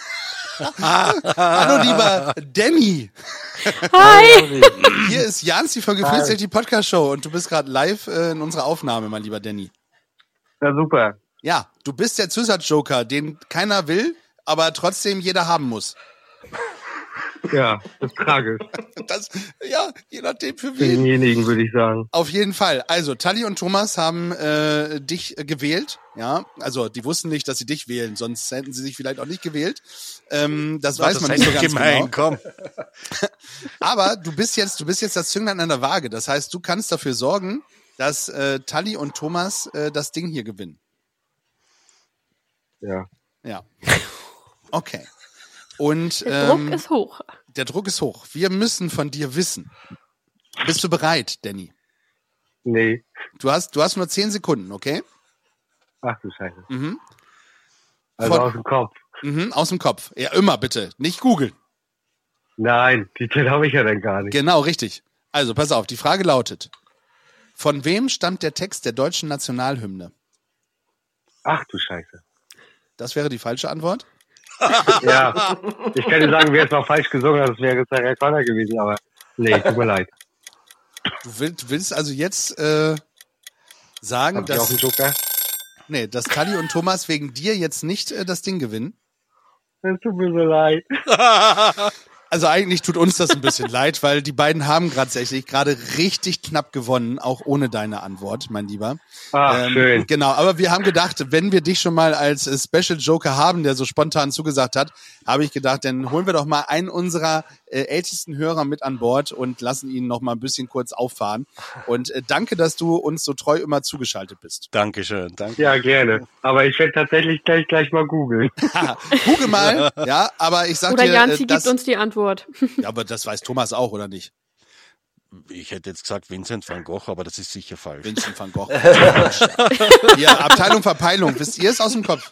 F: Hallo, lieber Danny.
G: Hi!
F: Hier ist Janzi von Gefühlsecht, die Podcast-Show und du bist gerade live äh, in unserer Aufnahme, mein lieber Danny.
I: Ja, super.
F: Ja, du bist der Zusatzjoker, den keiner will, aber trotzdem jeder haben muss.
I: Ja, das ist tragisch.
F: Das, ja, je nachdem für
I: Für
F: wen.
I: denjenigen würde ich sagen.
F: Auf jeden Fall. Also, Tali und Thomas haben äh, dich äh, gewählt. Ja, also die wussten nicht, dass sie dich wählen, sonst hätten sie sich vielleicht auch nicht gewählt. Ähm, das weiß man nicht so ganz
C: gemein,
F: genau.
C: komm.
F: Aber du bist jetzt, du bist jetzt das Zünglein an der Waage. Das heißt, du kannst dafür sorgen, dass äh, Tali und Thomas äh, das Ding hier gewinnen.
I: Ja.
F: Ja. Okay. Und
G: Der Druck
F: ähm,
G: ist hoch.
F: der Druck ist hoch. Wir müssen von dir wissen. Bist du bereit, Danny?
I: Nee.
F: Du hast, du hast nur zehn Sekunden, okay?
I: Ach du Scheiße.
F: Mhm.
I: Also
F: Von-
I: aus dem Kopf.
F: Mhm, aus dem Kopf. Ja, immer bitte. Nicht googeln.
I: Nein, die Zeit habe ich ja dann gar nicht.
F: Genau, richtig. Also, pass auf. Die Frage lautet: Von wem stammt der Text der deutschen Nationalhymne?
I: Ach du Scheiße.
F: Das wäre die falsche Antwort.
I: Ja. Ich kann dir sagen, wer es noch falsch gesungen hat, das wäre Sarah Connor gewesen, aber nee, tut mir leid.
F: Du willst, willst also jetzt äh, sagen,
I: Hab ich auch
F: dass,
I: einen Joker?
F: nee, dass Tali und Thomas wegen dir jetzt nicht äh, das Ding gewinnen?
I: Es tut mir so leid.
F: Also eigentlich tut uns das ein bisschen leid, weil die beiden haben tatsächlich gerade richtig knapp gewonnen, auch ohne deine Antwort, mein Lieber.
I: Ach, schön.
F: Genau, aber wir haben gedacht, wenn wir dich schon mal als äh, Special Joker haben, der so spontan zugesagt hat, habe ich gedacht, dann holen wir doch mal einen unserer äh, ältesten Hörer mit an Bord und lassen ihn noch mal ein bisschen kurz auffahren. Und äh, danke, dass du uns so treu immer zugeschaltet bist.
C: Dankeschön, danke.
I: Ja, gerne. Aber ich werde tatsächlich gleich gleich mal googeln.
F: Google mal, ja, aber ich sag
G: Oder
F: dir,
G: Janzi
F: äh, das,
G: gibt uns die Antwort.
F: ja, aber das weiß Thomas auch, oder nicht?
C: Ich hätte jetzt gesagt Vincent van Gogh, aber das ist sicher falsch.
F: Vincent van Gogh. Ja, Abteilung Verpeilung. Wisst ihr es aus dem Kopf?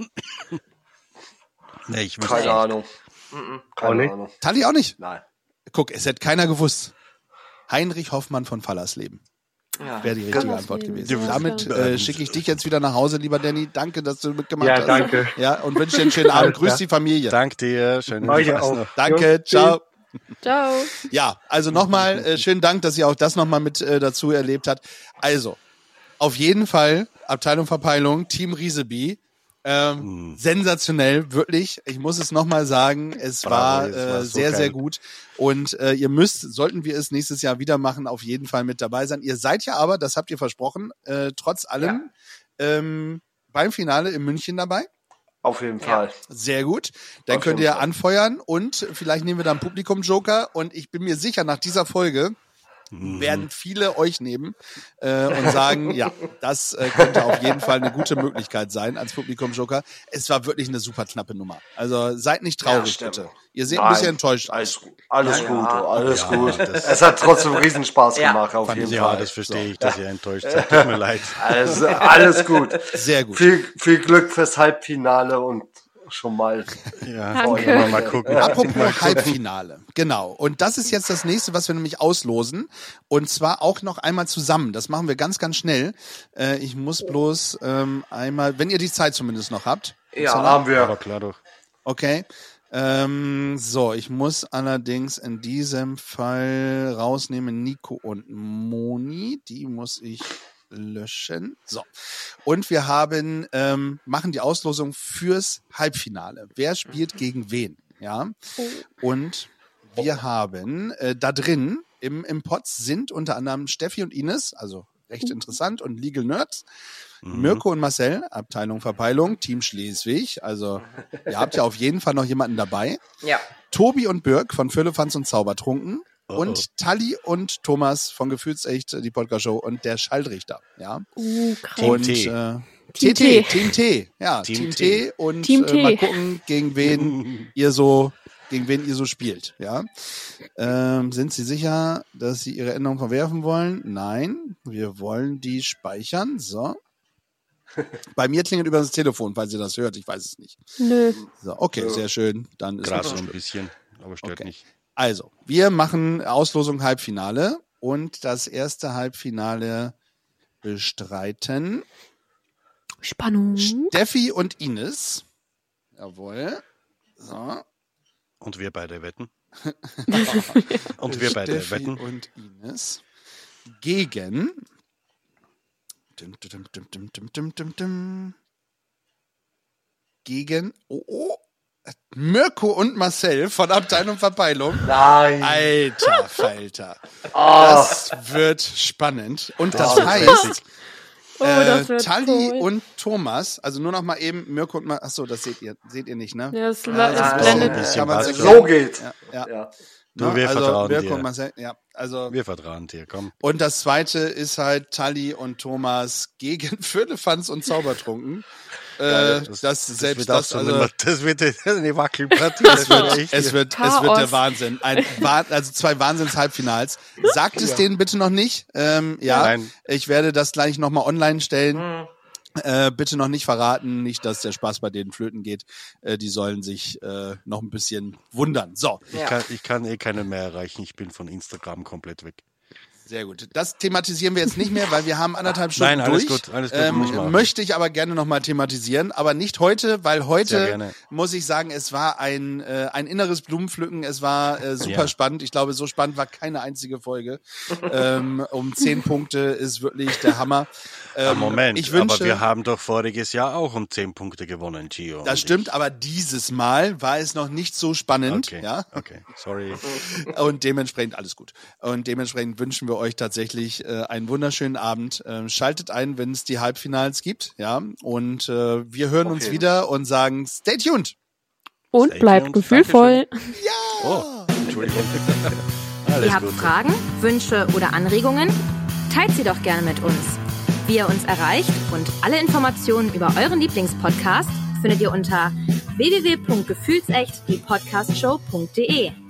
C: Nee, ich wüsste
D: Keine
C: nicht.
D: Ahnung. Mhm, Keine
I: Auch nicht?
D: Ahnung.
F: Tali auch nicht.
D: Nein.
F: Guck, es hätte keiner gewusst. Heinrich Hoffmann von Fallersleben
B: Ja.
F: wäre die richtige
G: Genau.
F: Antwort gewesen.
G: Ja,
F: Damit
G: klar.
F: äh, schicke ich dich jetzt wieder nach Hause, lieber Danny. Danke, dass du mitgemacht
I: Ja,
F: hast.
I: danke.
F: Ja, und wünsche dir einen schönen Abend.
I: Alles
F: Grüß
I: klar.
F: die Familie.
C: Danke dir, schönen
I: Euch
C: Spaß
I: auch.
C: noch.
F: Danke,
I: Jo,
F: ciao.
G: Ciao.
F: Ja, also nochmal äh, schönen Dank, dass ihr auch das nochmal mit äh, dazu erlebt habt. Also, auf jeden Fall, Abteilung Verpeilung, Team Rieseby. Ähm, sensationell, wirklich. Ich muss es nochmal sagen, es
C: Bravo,
F: war,
C: es
F: äh,
C: war so
F: sehr,
C: geil.
F: sehr gut. Und äh, ihr müsst, sollten wir es nächstes Jahr wieder machen, auf jeden Fall mit dabei sein. Ihr seid ja aber, das habt ihr versprochen, äh, trotz allem ähm, beim Finale in München dabei.
D: Auf jeden Fall.
F: Sehr gut. Dann
D: Auf
F: könnt
D: jeden
F: ihr
D: Fall.
F: anfeuern und vielleicht nehmen wir dann Publikum-Joker. Und ich bin mir sicher, nach dieser Folge werden viele euch nehmen äh, und sagen, ja, das äh, könnte auf jeden Fall eine gute Möglichkeit sein als Publikum-Joker. Es war wirklich eine super knappe Nummer. Also seid nicht
D: Ja,
F: traurig,
D: stimmt.
F: bitte. Ihr seht ein
D: Nein,
F: bisschen enttäuscht aus.
D: Alles gut. Alles
B: Ja,
D: gut,
B: ja.
D: alles
C: Ja,
D: gut.
C: das-
D: Es hat trotzdem Riesenspaß
B: Ja.
D: gemacht, auf
F: Fand
D: jeden
C: Ja,
D: Fall.
C: das verstehe ich, dass ihr enttäuscht seid. Tut mir leid.
D: Also, alles gut.
F: Sehr gut.
D: Viel, viel Glück fürs Halbfinale und schon mal.
C: Ja,
G: Danke.
C: wollen wir mal gucken.
F: Apropos Halbfinale. Genau. Und das ist jetzt das nächste, was wir nämlich auslosen. Und zwar auch noch einmal zusammen. Das machen wir ganz, ganz schnell. Äh, ich muss bloß ähm, einmal, wenn ihr die Zeit zumindest noch habt.
D: Ja,
F: Upsala.
D: haben wir.
C: Aber klar doch.
F: Okay. Ähm, so, ich muss allerdings in diesem Fall rausnehmen Nico und Moni. Die muss ich löschen. So. Und wir haben, ähm, machen die Auslosung fürs Halbfinale. Wer spielt gegen wen? Ja. Und wir haben äh, da drin im, im Pot sind unter anderem Steffi und Ines, also recht interessant. Und Legal Nerds.
C: Mhm.
F: Mirko und Marcel, Abteilung Verpeilung, Team Schleswig. Also ihr habt ja auf jeden Fall noch jemanden dabei.
B: Ja.
F: Tobi und Birk von Firlefanz und Zaubertrunken.
C: Oh, oh.
F: Und Tali und Thomas von Gefühlsecht, die Podcast-Show und der Schallrichter. Ja.
G: Uh, krass.
F: Und
C: T.
F: äh,
G: Team
F: T T,
G: T.
F: Team T. Ja,
C: Team
F: Team,
C: T.
F: T. Und
G: Team
F: äh,
G: T.
F: mal gucken, gegen wen ihr so, gegen wen ihr so spielt. Ja. Ähm, sind Sie sicher, dass Sie Ihre Änderung verwerfen wollen? Nein, wir wollen die speichern. So. Bei mir klingelt über das Telefon, falls ihr das hört. Ich weiß es nicht.
G: Nö.
F: So, okay, sehr schön. Dann ist
C: Gerade
F: das
C: so ein
F: schon.
C: bisschen, aber stört
F: Okay.
C: nicht.
F: Also, wir machen Auslosung Halbfinale und das erste Halbfinale bestreiten
G: Spannung.
F: Steffi und Ines. Jawohl. So.
C: Und wir beide wetten. Und wir beide
F: Steffi
C: wetten.
F: und Ines gegen Dim, dim, dim, dim, dim, dim, dim, dim. gegen oh, oh, Mirko und Marcel von Abteilung Verpeilung.
D: Nein.
F: Alter Falter.
D: Ah.
F: Das wird spannend. Und das
D: Das
F: heißt,
D: wird
G: Oh, das
F: äh,
G: wird
F: Tali
G: cool.
F: und Thomas, also nur noch mal eben Mirko und Marcel, achso, das seht ihr, seht ihr nicht, ne?
G: Ja, es,
F: Ja,
G: es
F: das
D: ist
G: blendet.
C: ein bisschen
F: kann man
C: was.
F: sich-
D: So geht's.
F: Ja, ja.
D: Ja.
C: Du,
F: Ne?
C: wir
F: also
C: vertrauen
F: Mirko
C: dir.
F: und Marcel, ja, also
C: Wir vertrauen dir, komm.
F: und das zweite ist halt Tali und Thomas gegen Firlefanz und Zaubertrunken. Äh, das, selbst
C: wird auch
F: das,
C: so
F: also,
C: eine, das wird eine Wackelpartie. Das wird echt.
F: es wird, es
G: Chaos.
F: wird der Wahnsinn. Ein, Wah- also zwei Wahnsinns-Halbfinals. Sagt es denen bitte noch nicht. Ähm, ja,
C: Nein.
F: ich werde das gleich nochmal online stellen.
D: Hm.
F: Äh, bitte noch nicht verraten, nicht, dass der Spaß bei denen flöten geht. Äh, die sollen sich äh, noch ein bisschen wundern. So,
C: Ich, kann, ich kann eh keinen mehr erreichen. Ich bin von Instagram komplett weg.
F: sehr gut. Das thematisieren wir jetzt nicht mehr, weil wir haben anderthalb Stunden
C: Nein, alles
F: durch.
C: gut, alles gut, muss
F: Ähm,
C: machen.
F: möchte ich aber gerne nochmal thematisieren, aber nicht heute, weil
C: Sehr
F: heute
C: gerne.
F: muss ich sagen, es war ein äh, ein inneres Blumenpflücken. Es war äh, super
C: Ja.
F: spannend. Ich glaube, so spannend war keine einzige Folge. ähm, um zehn Punkte ist wirklich der Hammer.
C: Ah,
F: Ähm,
C: Moment,
F: ich wünsche,
C: aber wir haben doch voriges Jahr auch um zehn Punkte gewonnen, Gio.
F: das
C: und
F: stimmt, aber dieses Mal war es noch nicht so
C: ich.
F: spannend.
C: Okay,
F: Ja.
C: okay, sorry.
F: Und dementsprechend alles gut. Und dementsprechend wünschen wir euch tatsächlich äh, einen wunderschönen Abend. Ähm, schaltet ein, wenn es die Halbfinals gibt, ja. Und äh, wir hören
D: Auf
F: uns
D: jeden
F: wieder und sagen, stay tuned.
G: Und
C: Stay
G: bleibt
C: tuned.
G: gefühlvoll.
C: Oh, Entschuldigung. Alles
E: Ihr habt
C: gut.
E: Fragen, Wünsche oder Anregungen? Teilt sie doch gerne mit uns. Wie ihr uns erreicht und alle Informationen über euren Lieblingspodcast findet ihr unter w w w punkt gefühlsecht die podcast show punkt de.